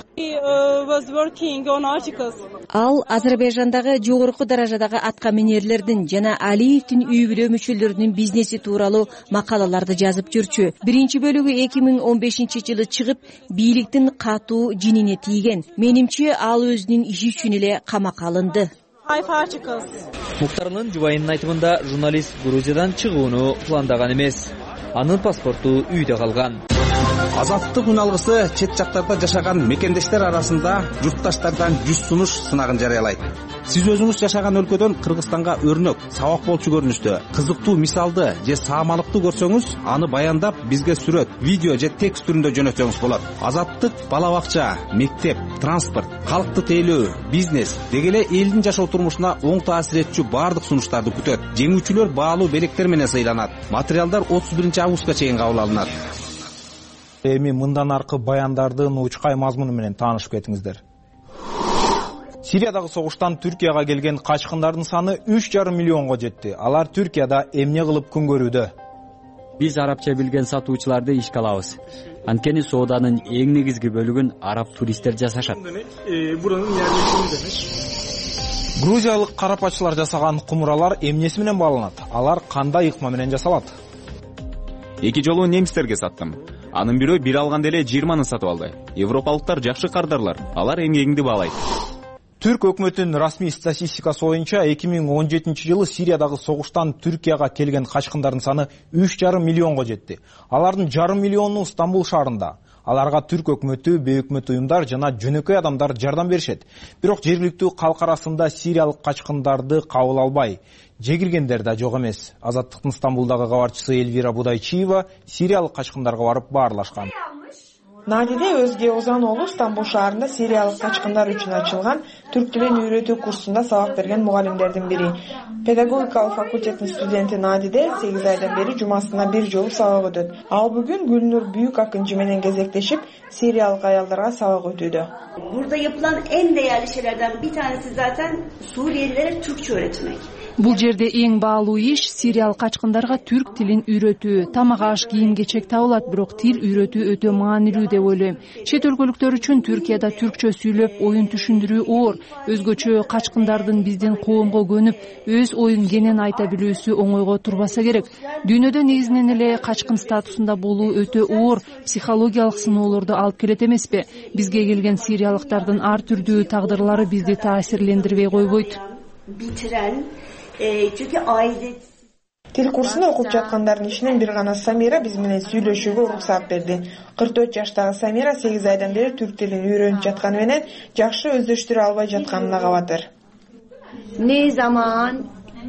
Ал Азербайжандагы жогорку даражадагы атка минерлердин жана Алиевдин үй бүлө мүчөлөрүнүн бизнеси тууралуу макалаларды жазып жүрчү. Биринчи бөлүгү эки миң он бешинчи жылы чыгып, бийликтин катуу жинине тийген. Менимче ал өзүнүн иши үчүн эле камакка алынды. Мухтарлынын жубайынын айтымында журналист Грузиядан чыгууну пландаган эмес. Анын паспорту үйдө калган. Азаттык үн алгысы чет жактарда жашаган мекендештер арасында журтташтардан жүз сунуш сынагын жарыялайт. Сиз өзүңүз жашаган өлкөдөн Кыргызстанга өрнөк, сабак болчу көрүнүштө, кызыктуу мисалды же саамалыкты көрсөңүз, аны баяндап бизге сүрөт, видео же текст түрүндө жөнөтсөңүз болот. Азаттык бала бакча, мектеп, транспорт, калкты тейлөө, бизнес деги эле элдин жашоо турмушуна оң таасир этчү баардык сунуштарды күтөт. Жеңүүчүлөр баалуу белектер менен сыйланат. Материалдар отуз биринчи августка чейин кабыл алынат. Эми мындан аркы баяндардын учкай мазмуну менен таанышып кетиңиздер. Сириядагы согуштан Түркияга келген качкындардын саны үч жарым миллионго жетти. Алар Түркияда эмне кылып күн көрүүдө? Биз арабча билген сатуучуларды ишке алабыз. Анткени сооданын эң негизги бөлүгүн араб туристтер жасашат. Грузиялык карапачылар жасаган кумуралар эмнеси менен бааланат? Алар кандай ыкма менен жасалат? Эки жолу немистерге саттым. Анын бирөө бир алганда эле жыйырманы сатып алды. Европалыктар жакшы кардарлар. Алар эмгегиңди баалайт. Түрк өкмөтүнүн расмий статистикасы боюнча эки миң он жетинчи жылы Сириядагы согуштан Түркияга келген качкындардын саны үч жарым миллионго жетти. Алардын жарым миллиону Стамбул шаарында. Аларга түрк өкмөтү, бейөкмөт уюмдар жана жөнөкөй адамдар жардам беришет. Бирок жергиликтүү калк арасында сириялык качкындарды кабыл албай, жегилгендер да жок эмес. Азаттыктын Стамбулдагы кабарчысы Эльвира Будайчиева сириялык качкындарга барып баарлашкан. Надиде Өзге Озан уулу Стамбул шаарында сириялык качкындар үчүн ачылган түрк тилин үйрөтүү курсунда сабак берген мугалимдердин бири. Педагогикалык факультеттин студенти Надиде сегиз айдан бери жумасына бир жолу сабак өтөт. Ал бүгүн Гүлнур Büyük Akıncı менен кезектешип сириялык аялдарга сабак өтүүдө. Burada yapılan en değerli şeylerden bir tanesi zaten Suriyelilere Türkçe öğretmek. Бул жерде эң баалуу иш сириялык качкындарга түрк тилин үйрөтүү. Тамак аш, кийим-кечек табылат, бирок тил үйрөтүү өтө маанилүү деп ойлойм. Чет өлкөлүктөр үчүн Түркияда түркчө сүйлөп, оюн түшүндүрүү оор. Өзгөчө качкындардын биздин коомго көнүп, өз оюн кенен айта билүүсү оңойго турбаса керек. Дүйнөдө негизинен эле качкын статусунда болуу өтө оор психологиялык сыноолорду алып келет эмеспи? Бизге келген сириялыктардын ар түрдүү тагдырлары бизди таасирлендирбей койбойт. Bitiren e, çünkü aile Тил курсунда окуп жаткандардын ичинен бир гана Самира биз менен сүйлөшүүгө уруксат берди. кырк төрт жаштагы Самира сегиз айдан бери түрк тилин үйрөнүп жатканы менен жакшы өздөштүрө албай жатканына кабатыр. Ne zaman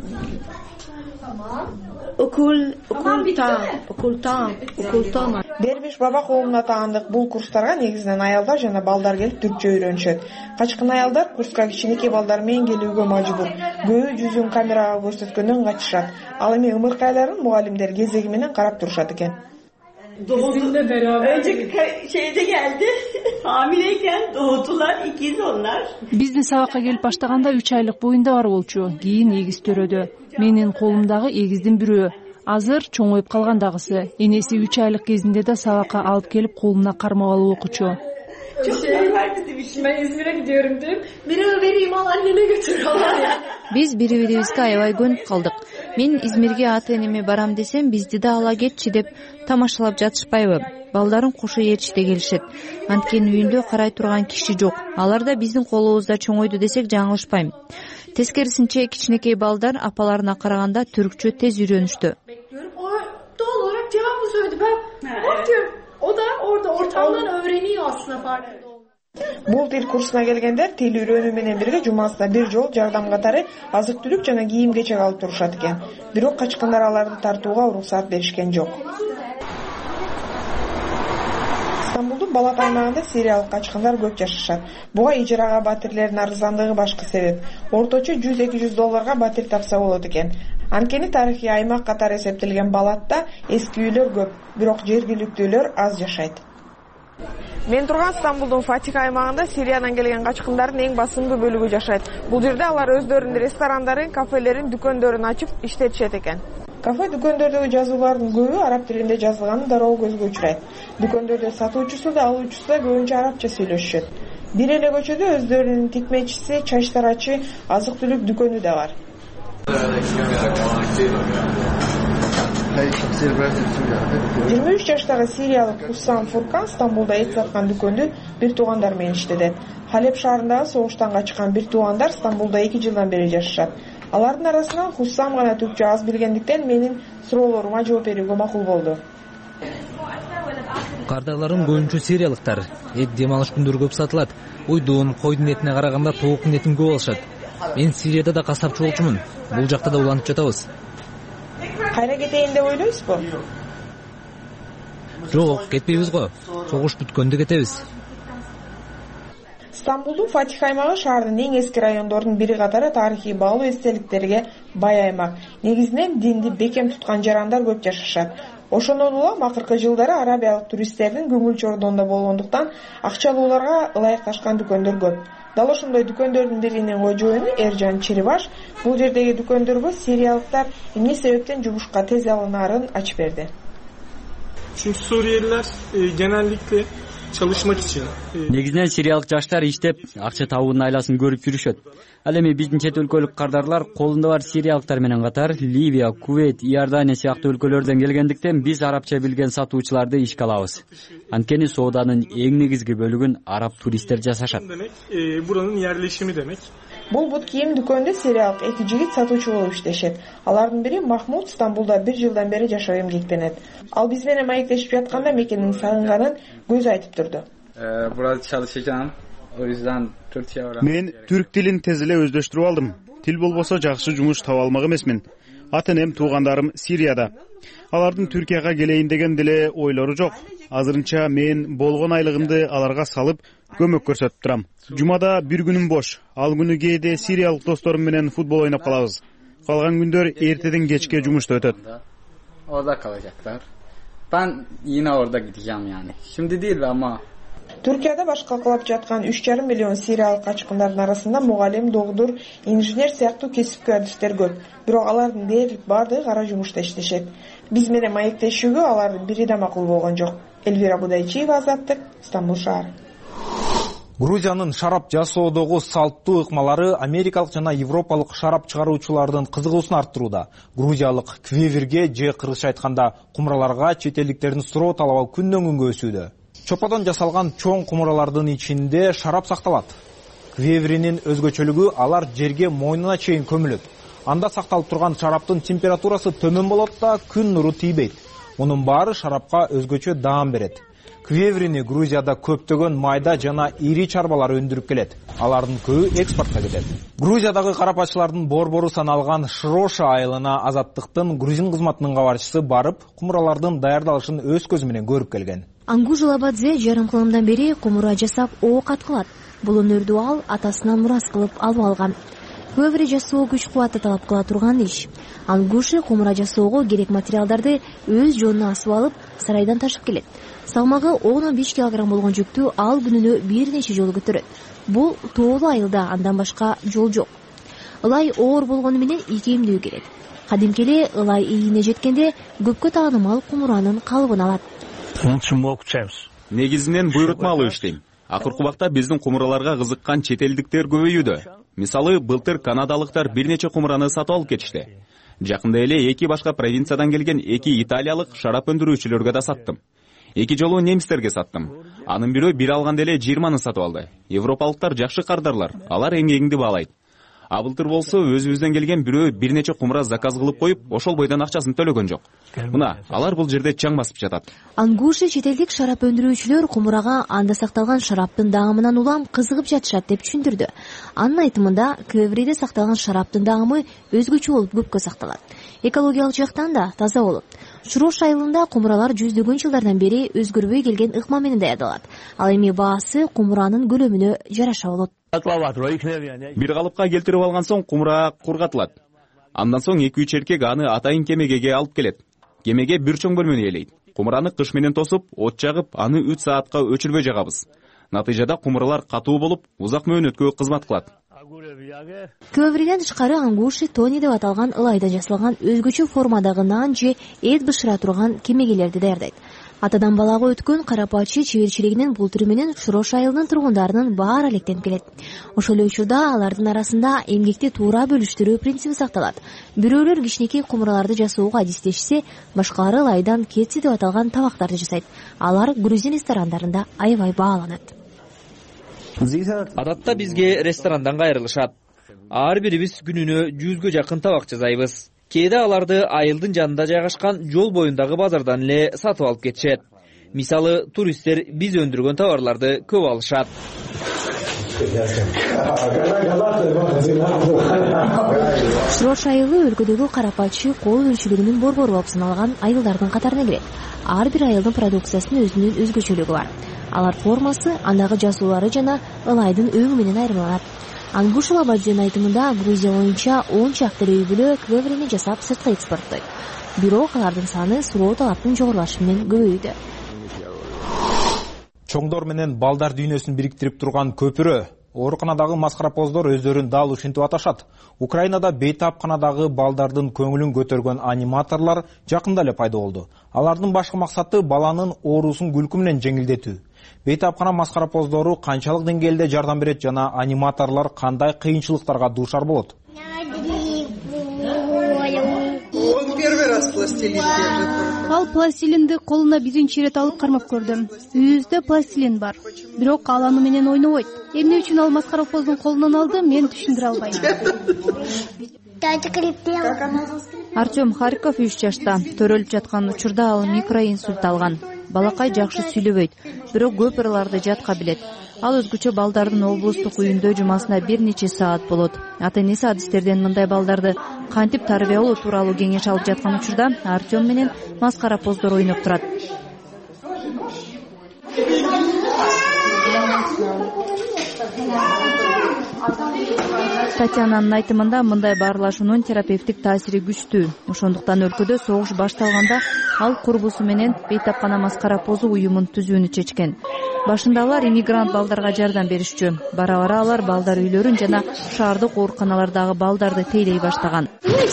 okul okulta okulta okulta Дербиш баба коомуна таандык бул курстарга негизинен аялдар жана балдар келип түркчө үйрөнүшөт. Качкын аялдар курска кичинекей балдар менен келүүгө мажбур. Көбү жүзүн камерага көрсөткөндөн качышат. Ал эми ымыркайларын мугалимдер кезеги менен карап турушат экен. Doğduğunda beraber. Önce şeyde geldi. Hamileyken doğdular. İkiz onlar. Биздин сабакка келип баштаганда үч айлык боюнда бар болчу. Кийин эгиз төрөдө. Менин колумдагы эгиздин бирөө. Азыр чоңоюп калган дагысы. Энеси үч айлык кезинде да сабакка алып келип колуна кармап алып окучу. Çok şey var bizim için. Ben İzmir'e gidiyorum diyorum. Biri vereyim al annene götür. Биз бири-бирибизге аябай көнүп калдык. Мен Измирге ата-энеме барам десем, бизди да ала кетчи деп тамашалап жатышпайбы? Балдарын кошо ээрчите келишет. Анткени үйүндө карай турган киши жок. Алар да биздин колубузда чоңойду десек жаңылышпайм. Тескерисинче кичинекей балдар апаларына караганда түркчө тез үйрөнүштү. O doğal olarak cevabı söyledi. Ben bakıyorum. O da orada ortamdan öğreniyor aslında farkında. Бул тил курсуна келгендер тил үйрөнүү менен бирге жумасына бир жол жардам катары азык түлүк жана кийим-кечек алып турушат экен. Бирок качкындар аларды тартууга уруксат беришкен жок. Стамбулдун Балат аймагында сириялык качкындар көп жашашат. Буга ижарага батирлердин арзандыгы башкы себеп. Орточо жүз эки жүз долларга батир тапса болот экен. Анткени тарыхый аймак катары эсептелген Балатта эски үйлөр көп, бирок жергиликтүүлөр аз жашайт. Мен турган Стамбулдун Фатих аймагында Сириядан келген качкындардын эң басымдуу бөлүгү жашайт. Бул жерде алар өздөрүнүн ресторандарын, кафелерин, дүкөндөрүн ачып иштетишет экен. Кафе дүкөндөрдөгү жазуулардын көбү араб тилинде жазылганы дароо көзгө учурайт. Дүкөндөрдө сатуучусу да алуучусу да көбүнчө арабча сүйлөшүшөт. Бир эле көчөдө өздөрүнүн тикмечиси, чачтарачы, азык түлүк дүкөнү да бар. жыйырма үч жаштагы сириялык Хуссам Фуркан Стамбулда эт саткан дүкөндү бир туугандар менен иштетет. Халеп шаарындагы согуштан качкан бир туугандар Стамбулда эки жылдан бери жашашат. Алардын арасынан Хуссам гана түркчө аз билгендиктен менин суроолорума жооп берүүгө макул болду. Кардарларым көбүнчө сириялыктар. Эт дем алыш күндөрү көп сатылат. Уйдун, койдун этине караганда тооктун этин көп алышат. Мен Сирияда да касапчы болчумун. Бул жакта да уланып жатабыз. Кайра кетейин деп ойлойсузбу? Жок, кетпейбиз го. Согуш бүткөндө кетебиз. Стамбулдун Фатих аймагы шаардын эң эски райондордун бири катары тарыхый баалуу эстеликтерге бай аймак. Негизинен динди бекем туткан жарандар көп жашашат. Ошондон улам акыркы жылдары арабиялык туристтердин көңүл чордонунда болгондуктан акчалууларга ылайыкташкан дүкөндөр көп. Дал ошондой дүкөндөрдүн биринин кожоюну Эржан Чирибаш бул жердеги дүкөндөргө сириялыктар эмне себептен жумушка тез алынаарын ачып берди. Çünkü Suriyeliler e, genellikle çalışmak için. Негизинен сириялык жаштар иштеп, акча табуунун айласын көрүп жүрүшөт. Ал эми биздин чет өлкөлүк кардарлар колунда бар сириялыктар менен катар Ливия, Кувейт, Иордания сыяктуу өлкөлөрдөн келгендиктен биз арабча билген сатуучуларды ишке алабыз. Анткени сооданын эң негизги бөлүгүн араб туристтер жасашат. Demek e, buranın yerleşimi demek. Бул бут кийим дүкөндө сириялык эки жигит сатуучу болуп иштешет. Алардын бири Махмуд Стамбулда бир жылдан бери жашап эмгектенет. Ал биз менен маектешип жатканда мекенин сагынганын көзү айтып турду. Burada çalışacağım. O yüzden Türkçe öğrendim. Мен түрк тилин тез эле өздөштүрүп алдым. Тил болбосо жакшы жумуш таба алмак эмесмин. Ата-энем, туугандарым Сирияда. Алардын Түркияга келейин деген деле ойлору жок. Азырынча мен болгон айлыгымды аларга салып көмөк көрсөтүп турам. Жумада бир күнүм бош. Ал күнү кээде сириялык досторум менен футбол ойноп калабыз. Калган күндөр эртеден кечке жумушта өтөт. Orada kalacaklar. Ben yine orada gideceğim yani. Şimdi değil ama Түркияда баш калкалап жаткан үч жарым миллион сириялык качкындардын арасында мугалим, догдур, инженер сыяктуу кесипкөй адистер көп. Бирок алардын дээрлик баардыгы кара жумушта иштешет. Биз менен маектешүүгө алардын бири да макул болгон жок. Элвира Будайчиева, Азаттык, Стамбул шаары. Грузиянын шарап жасоодогу салттуу ыкмалары америкалык жана европалык шарап чыгаруучулардын кызыгуусун арттырууда. Грузиялык квеверге же кыргызча айтканда кумураларга чет элдиктердин суроо талабы күндөн күнгө өсүүдө. Чоподон жасалган чоң кумуралардын ичинде шарап сакталат. Квеверинин өзгөчөлүгү алар жерге мойнуна чейин көмүлөт. Анда сакталып турган шараптын температурасы төмөн болот да күн нуру тийбейт. Мунун баары шарапка өзгөчө даам берет. Квеверини Грузияда көптөгөн майда жана ири чарбалар өндүрүп келет. Алардын көбү экспортко кетет. Грузиядагы карапачылардын борбору саналган Шроша айылына Азаттыктын грузин кызматынын кабарчысы барып, кумуралардын даярдалышын өз көзү менен көрүп келген. Ангужу Лабадзе жарым кылымдан бери кумура жасап оокат кылат. Бул өнөрдү ал атасынан мурас кылып алып алган. Квевери жасоо күч кубатты талап кыла турган иш. Ангуши кумура жасоого керек материалдарды өз жонуна асып алып, сарайдан ташып келет. Салмагы он беш килограмм болгон жүктү ал күнүнө бир нече жолу көтөрөт. Бул тоолуу айылда андан башка жол жок. Ылай оор болгону менен икемдүү керек. Кадимки эле ылай ийине жеткенде көпкө таанымал кумуранын калыбын алат. Негизинен буйрутма алып иштейм. Акыркы убакта биздин кумураларга кызыккан чет элдиктер көбөйүүдө. Мисалы, былтыр канадалыктар бир нече кумураны сатып алып кетишти. Жакында эле эки башка провинциядан келген эки италиялык шарап өндүрүүчүлөргө да саттым. Эки жолу немистерге саттым. Анын бирөө бир алганда эле жыйырманы сатып алды. Европалыктар жакшы кардарлар, алар эмгегиңди баалайт. А былтыр болсо өзүбүздөн келген бирөө бир нече кумура заказ кылып коюп, ошол бойдон акчасын төлөгөн жок. Мына, алар бул жерде чаң басып жатат. Ангуши чет элдик шарап өндүрүүчүлөр кумурага анда сакталган шараптын дагымынан улам кызыгып жатышат деп түшүндүрдү. Анын айтымында, Квевериде сакталган шараптын дагымы өзгөчө болуп көпкө сакталат. Экологиялык жактан да таза болот. Шурош айылында кумуралар жүздөгөн жылдардан бери өзгөрбөй келген ыкма менен даярдалат. Ал эми баасы кумуранын көлөмүнө жараша болот. Бир калыпка келтирип алган соң кумура кургатылат. Андан соң эки үч эркек аны атайын кемеге алып келет. Кемеге бир чоң бөлмөнү ээлейт. Кумураны кыш менен тосуп, от жагып, аны үч саатка өчүрбөй жагабыз. Натыйжада кумуралар катуу болуп, узак мөөнөткө кызмат кылат. Квевериден тышкары Ангуши Тони деп аталган ылайдан жасалган өзгөчө формадагы нан же эт бышыра турган кемегелерди даярдайт. Атадан балага өткөн карапачы чеберчилигинин бул түрү менен Шурош айылынын тургундарынын баары электенип келет. Ошол эле учурда алардын арасында эмгекти туура бөлүштүрүү принциби сакталат. Бирөөлөр кичинекей кумураларды жасоого адистешсе, башкалары ылайдан кетси деп аталган табактарды жасайт. Алар грузин ресторандарында аябай бааланат. Адатта бизге ресторандан кайрылышат. Ар бирибиз күнүнө жүзгө жакын табак жасайбыз. Кээде аларды айылдын жанында жайгашкан жол боюндагы базардан эле сатып алып кетишет. Мисалы, туристтер биз өндүргөн товарларды көп алышат. Шрош айылы өлкөдөгү карапачы кол өнчүлүгүнүн борбору болуп саналган айылдардын катарына кирет. Ар бир айылдын продукциясынын өзүнүн өзгөчөлүгү бар. Алар формасы, андагы жазуулары жана ылайдын өңү менен айырмаланат. Ангушев Абадзенин айтымында Грузия боюнча он чакты үй бүлө клеврени жасап сыртка экспорттойт. Бирок алардын саны суроо талаптын жогорулашы менен көбөйдү. Чоңдор менен балдар дүйнөсүн бириктирип турган көпүрө. Ооруканадагы маскаропоздор өздөрүн дал ушинтип аташат. Украинада бейтапканадагы балдардын көңүлүн көтөргөн аниматорлор жакында эле пайда болду. Алардын башкы максаты баланын оорусун күлкү менен жеңилдетүү. Бейтапкана маскаропоздору канчалык деңгээлде жардам берет жана аниматорлор кандай кыйынчылыктарга дуушар болот? Ал пластилинди колуна биринчи ирет алып кармап көрдүм. Үйүбүздө пластилин бар, бирок ал аны менен ойнобойт. Эмне үчүн ал маскаропоздун колунан алды, мен түшүндүрө албайм. Артем Харьков үч жашта. Төрөлүп жаткан учурда ал микроинсульт алган. Балакай жакшы сүйлөбөйт, бирок көп ырларды жатка билет. Ал өзгөчө балдардын облустук үйүндө жумасына бир нече саат болот. Ата-энеси адистерден мындай балдарды кантип тарбиялоо тууралуу кеңеш алып жаткан учурда Артем менен маскаропоздор ойноп турат. Татьянанын айтымында мындай баарлашуунун терапевтик таасири күчтүү. Ошондуктан өлкөдө согуш башталганда ал курбусу менен бейтапкана маскаропозу уюмун түзүүнү чечкен. Башында алар иммигрант балдарга жардам беришчү. Бара-бара алар балдар үйлөрүн жана шаардык ооруканалардагы балдарды тейлей баштаган.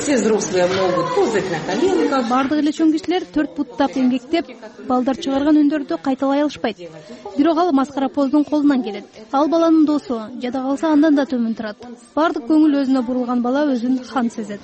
Бардык эле чоң кишилер төрт буттап эмгектеп, балдар чыгарган үндөрдү кайталай алышпайт. Бирок ал маскаропоздун колунан келет. Ал баланын досу, жада калса андан да төмөн турат. Бардык көңүл өзүнө бурулган бала өзүн хан сезет.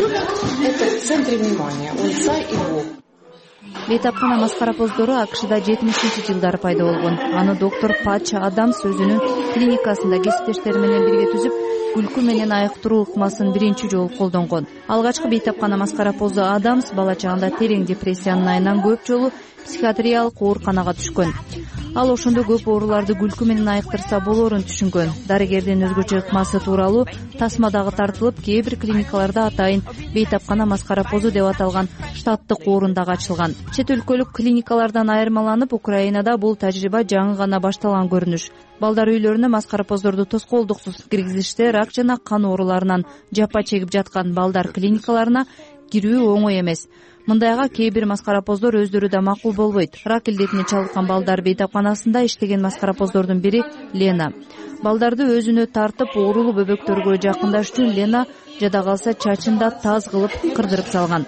Бейтапкана маскаропоздору АКШда жетимишинчи жылдары пайда болгон. Аны доктор Патч Адамс өзүнүн клиникасында кесиптештери менен бирге түзүп, күлкү менен айыктыруу ыкмасын биринчи жолу колдонгон. Алгачкы бейтапкана маскаропозу Адамс бала чагында терең депрессиянын айынан көп жолу психиатриялык ооруканага түшкөн. Ал ошондо көп ооруларды күлкү менен айыктырса болоорун түшүнгөн. Дарыгердин өзгөчө ыкмасы тууралуу тасмадагы тартылып, кээ бир клиникаларда атайын бейтапкана маскаропозу деп аталган штаттык орун дагы ачылган. Чет өлкөлүк клиникалардан айырмаланып, Украинада бул тажрыйба жаңы гана башталган көрүнүш. Балдар үйлөрүнө маскаропоздорду тоскоолдуксуз киргизиште рак жана кан ооруларынан жапа чегип жаткан балдар клиникаларына кирүү оңой эмес. Мындайга кээ бир маскаропоздор өздөрү да макул болбойт. Рак илдетине чалдыккан балдар бейтапканасында иштеген маскаропоздордун бири Лена. Балдарды өзүнө тартып, оорулуу бөбөктөргө жакындаш үчүн Лена жада калса чачын да таз кылып кырдырып салган.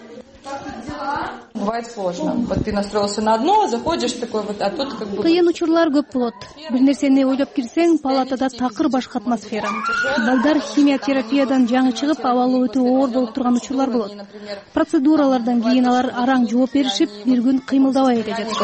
Кыйын учурлар көп болот. Бир нерсени ойлоп кирсең, палатада такыр башка атмосфера. Балдар химия терапиядан жаңы чыгып, абалы өтө оор болуп турган учурлар болот. Процедуралардан кийин алар араң жооп беришип, бир күн кыймылдабай эле жатышат.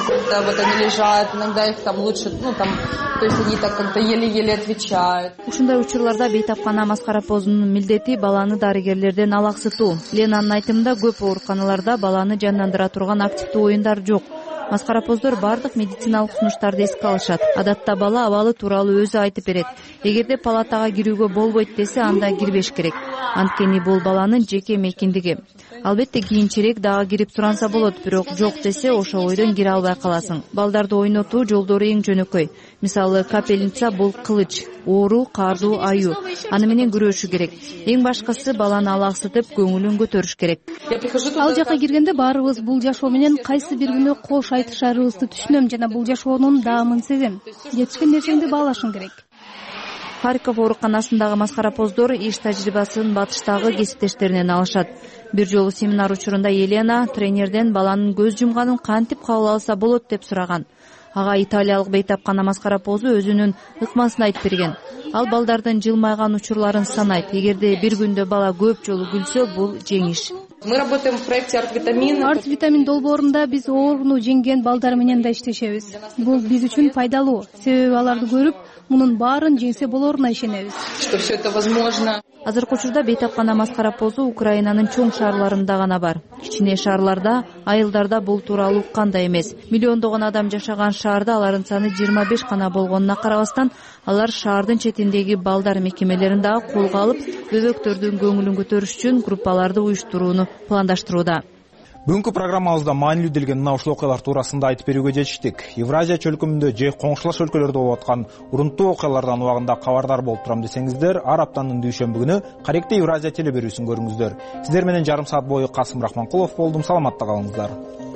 Ушундай учурларда бейтапкана маскаропозунун милдети баланы дарыгерлерден алаксытуу. Ленанын айтымында көп ооруканаларда баланы жандандыра турган активдүү оюндар жок. Маскаропоздор бардык медициналык сунуштарды эске алышат. Адатта бала абалы тууралуу өзү айтып берет. Эгерде палатага кирүүгө болбойт десе, анда кирбеш керек. Анткени бул баланын жеке мейкиндиги. Албетте кийинчерээк дагы кирип суранса болот, бирок жок десе ошол ойдон кире албай каласың. Балдарды ойнотуу жолдору эң жөнөкөй. Мисалы, капельница бул кылыч, оору, каардуу аюу. Аны менен күрөшүү керек. Эң башкысы баланы алаксытып, көңүлүн көтөрүш керек. Ал жака киргенде баарыбыз бул жашоо менен кайсы бир күнү кош айтышарыбызды түшүнөм жана бул жашоонун даамын сезем. Жетишкен нерсеңди баалашың керек. Харьков ооруканасындагы маскаропоздор иш тажрыйбасын батыштагы кесиптештеринен алышат. Бир жолу семинар учурунда Елена тренерден баланын көз жумганын кантип кабыл алса болот деп сураган. Ага италиялык бейтапкана маскаропозу өзүнүн ыкмасын айтып берген. Ал балдардын жылмайган учурларын санайт. Эгерде бир күндө бала көп жолу күлсө, бул жеңиш. Мы работаем в проекте Арт-витамин. Арт-витамин долбоорунда биз ооруну жеңген балдар менен да иштешебиз. Бул биз үчүн пайдалуу. Себеби аларды көрүп, мунун баарын жеңсе болоруна ишенебиз. Что все это возможно. Азыркы учурда бейтапкана маскаропозу Украинанын чоң шаарларында гана бар. Кичине шаарларда, айылдарда бул тууралуу уккандай эмес. Миллиондогон адам жашаган шаарда алардын саны жыйырма беш гана болгонуна карабастан, алар шаардын четиндеги балдар мекемелерин дагы колго алып, бөбөктөрдүн көңүлүн көтөрүш үчүн группаларды уюштурууну пландаштырууда. Бүгүнкү программабызда маанилүү делген мына ушул окуялар туурасында айтып берүүгө жетиштик. Евразия чөлкөмүндө же коңшулаш өлкөлөрдө болуп аткан урунттуу окуялардан убагында кабардар болуп турам десеңиздер, ар аптанын дүйшөмбү күнү Каректе Евразия теле берүүсүн көрүңүздөр. Сиздер менен жарым саат бою Касым Рахманкулов болдум. Саламатта калыңыздар.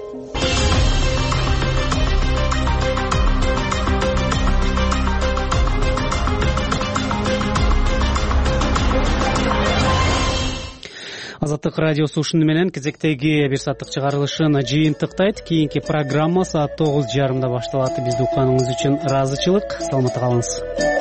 Азаттык радиосу ушуну менен кезектеги бир сааттык чыгарылышын жыйынтыктайт. Кийинки программа саат тогуз жарымда башталат. Бизди укканыңыз үчүн ыраазычылык. Саламатта калыңыз.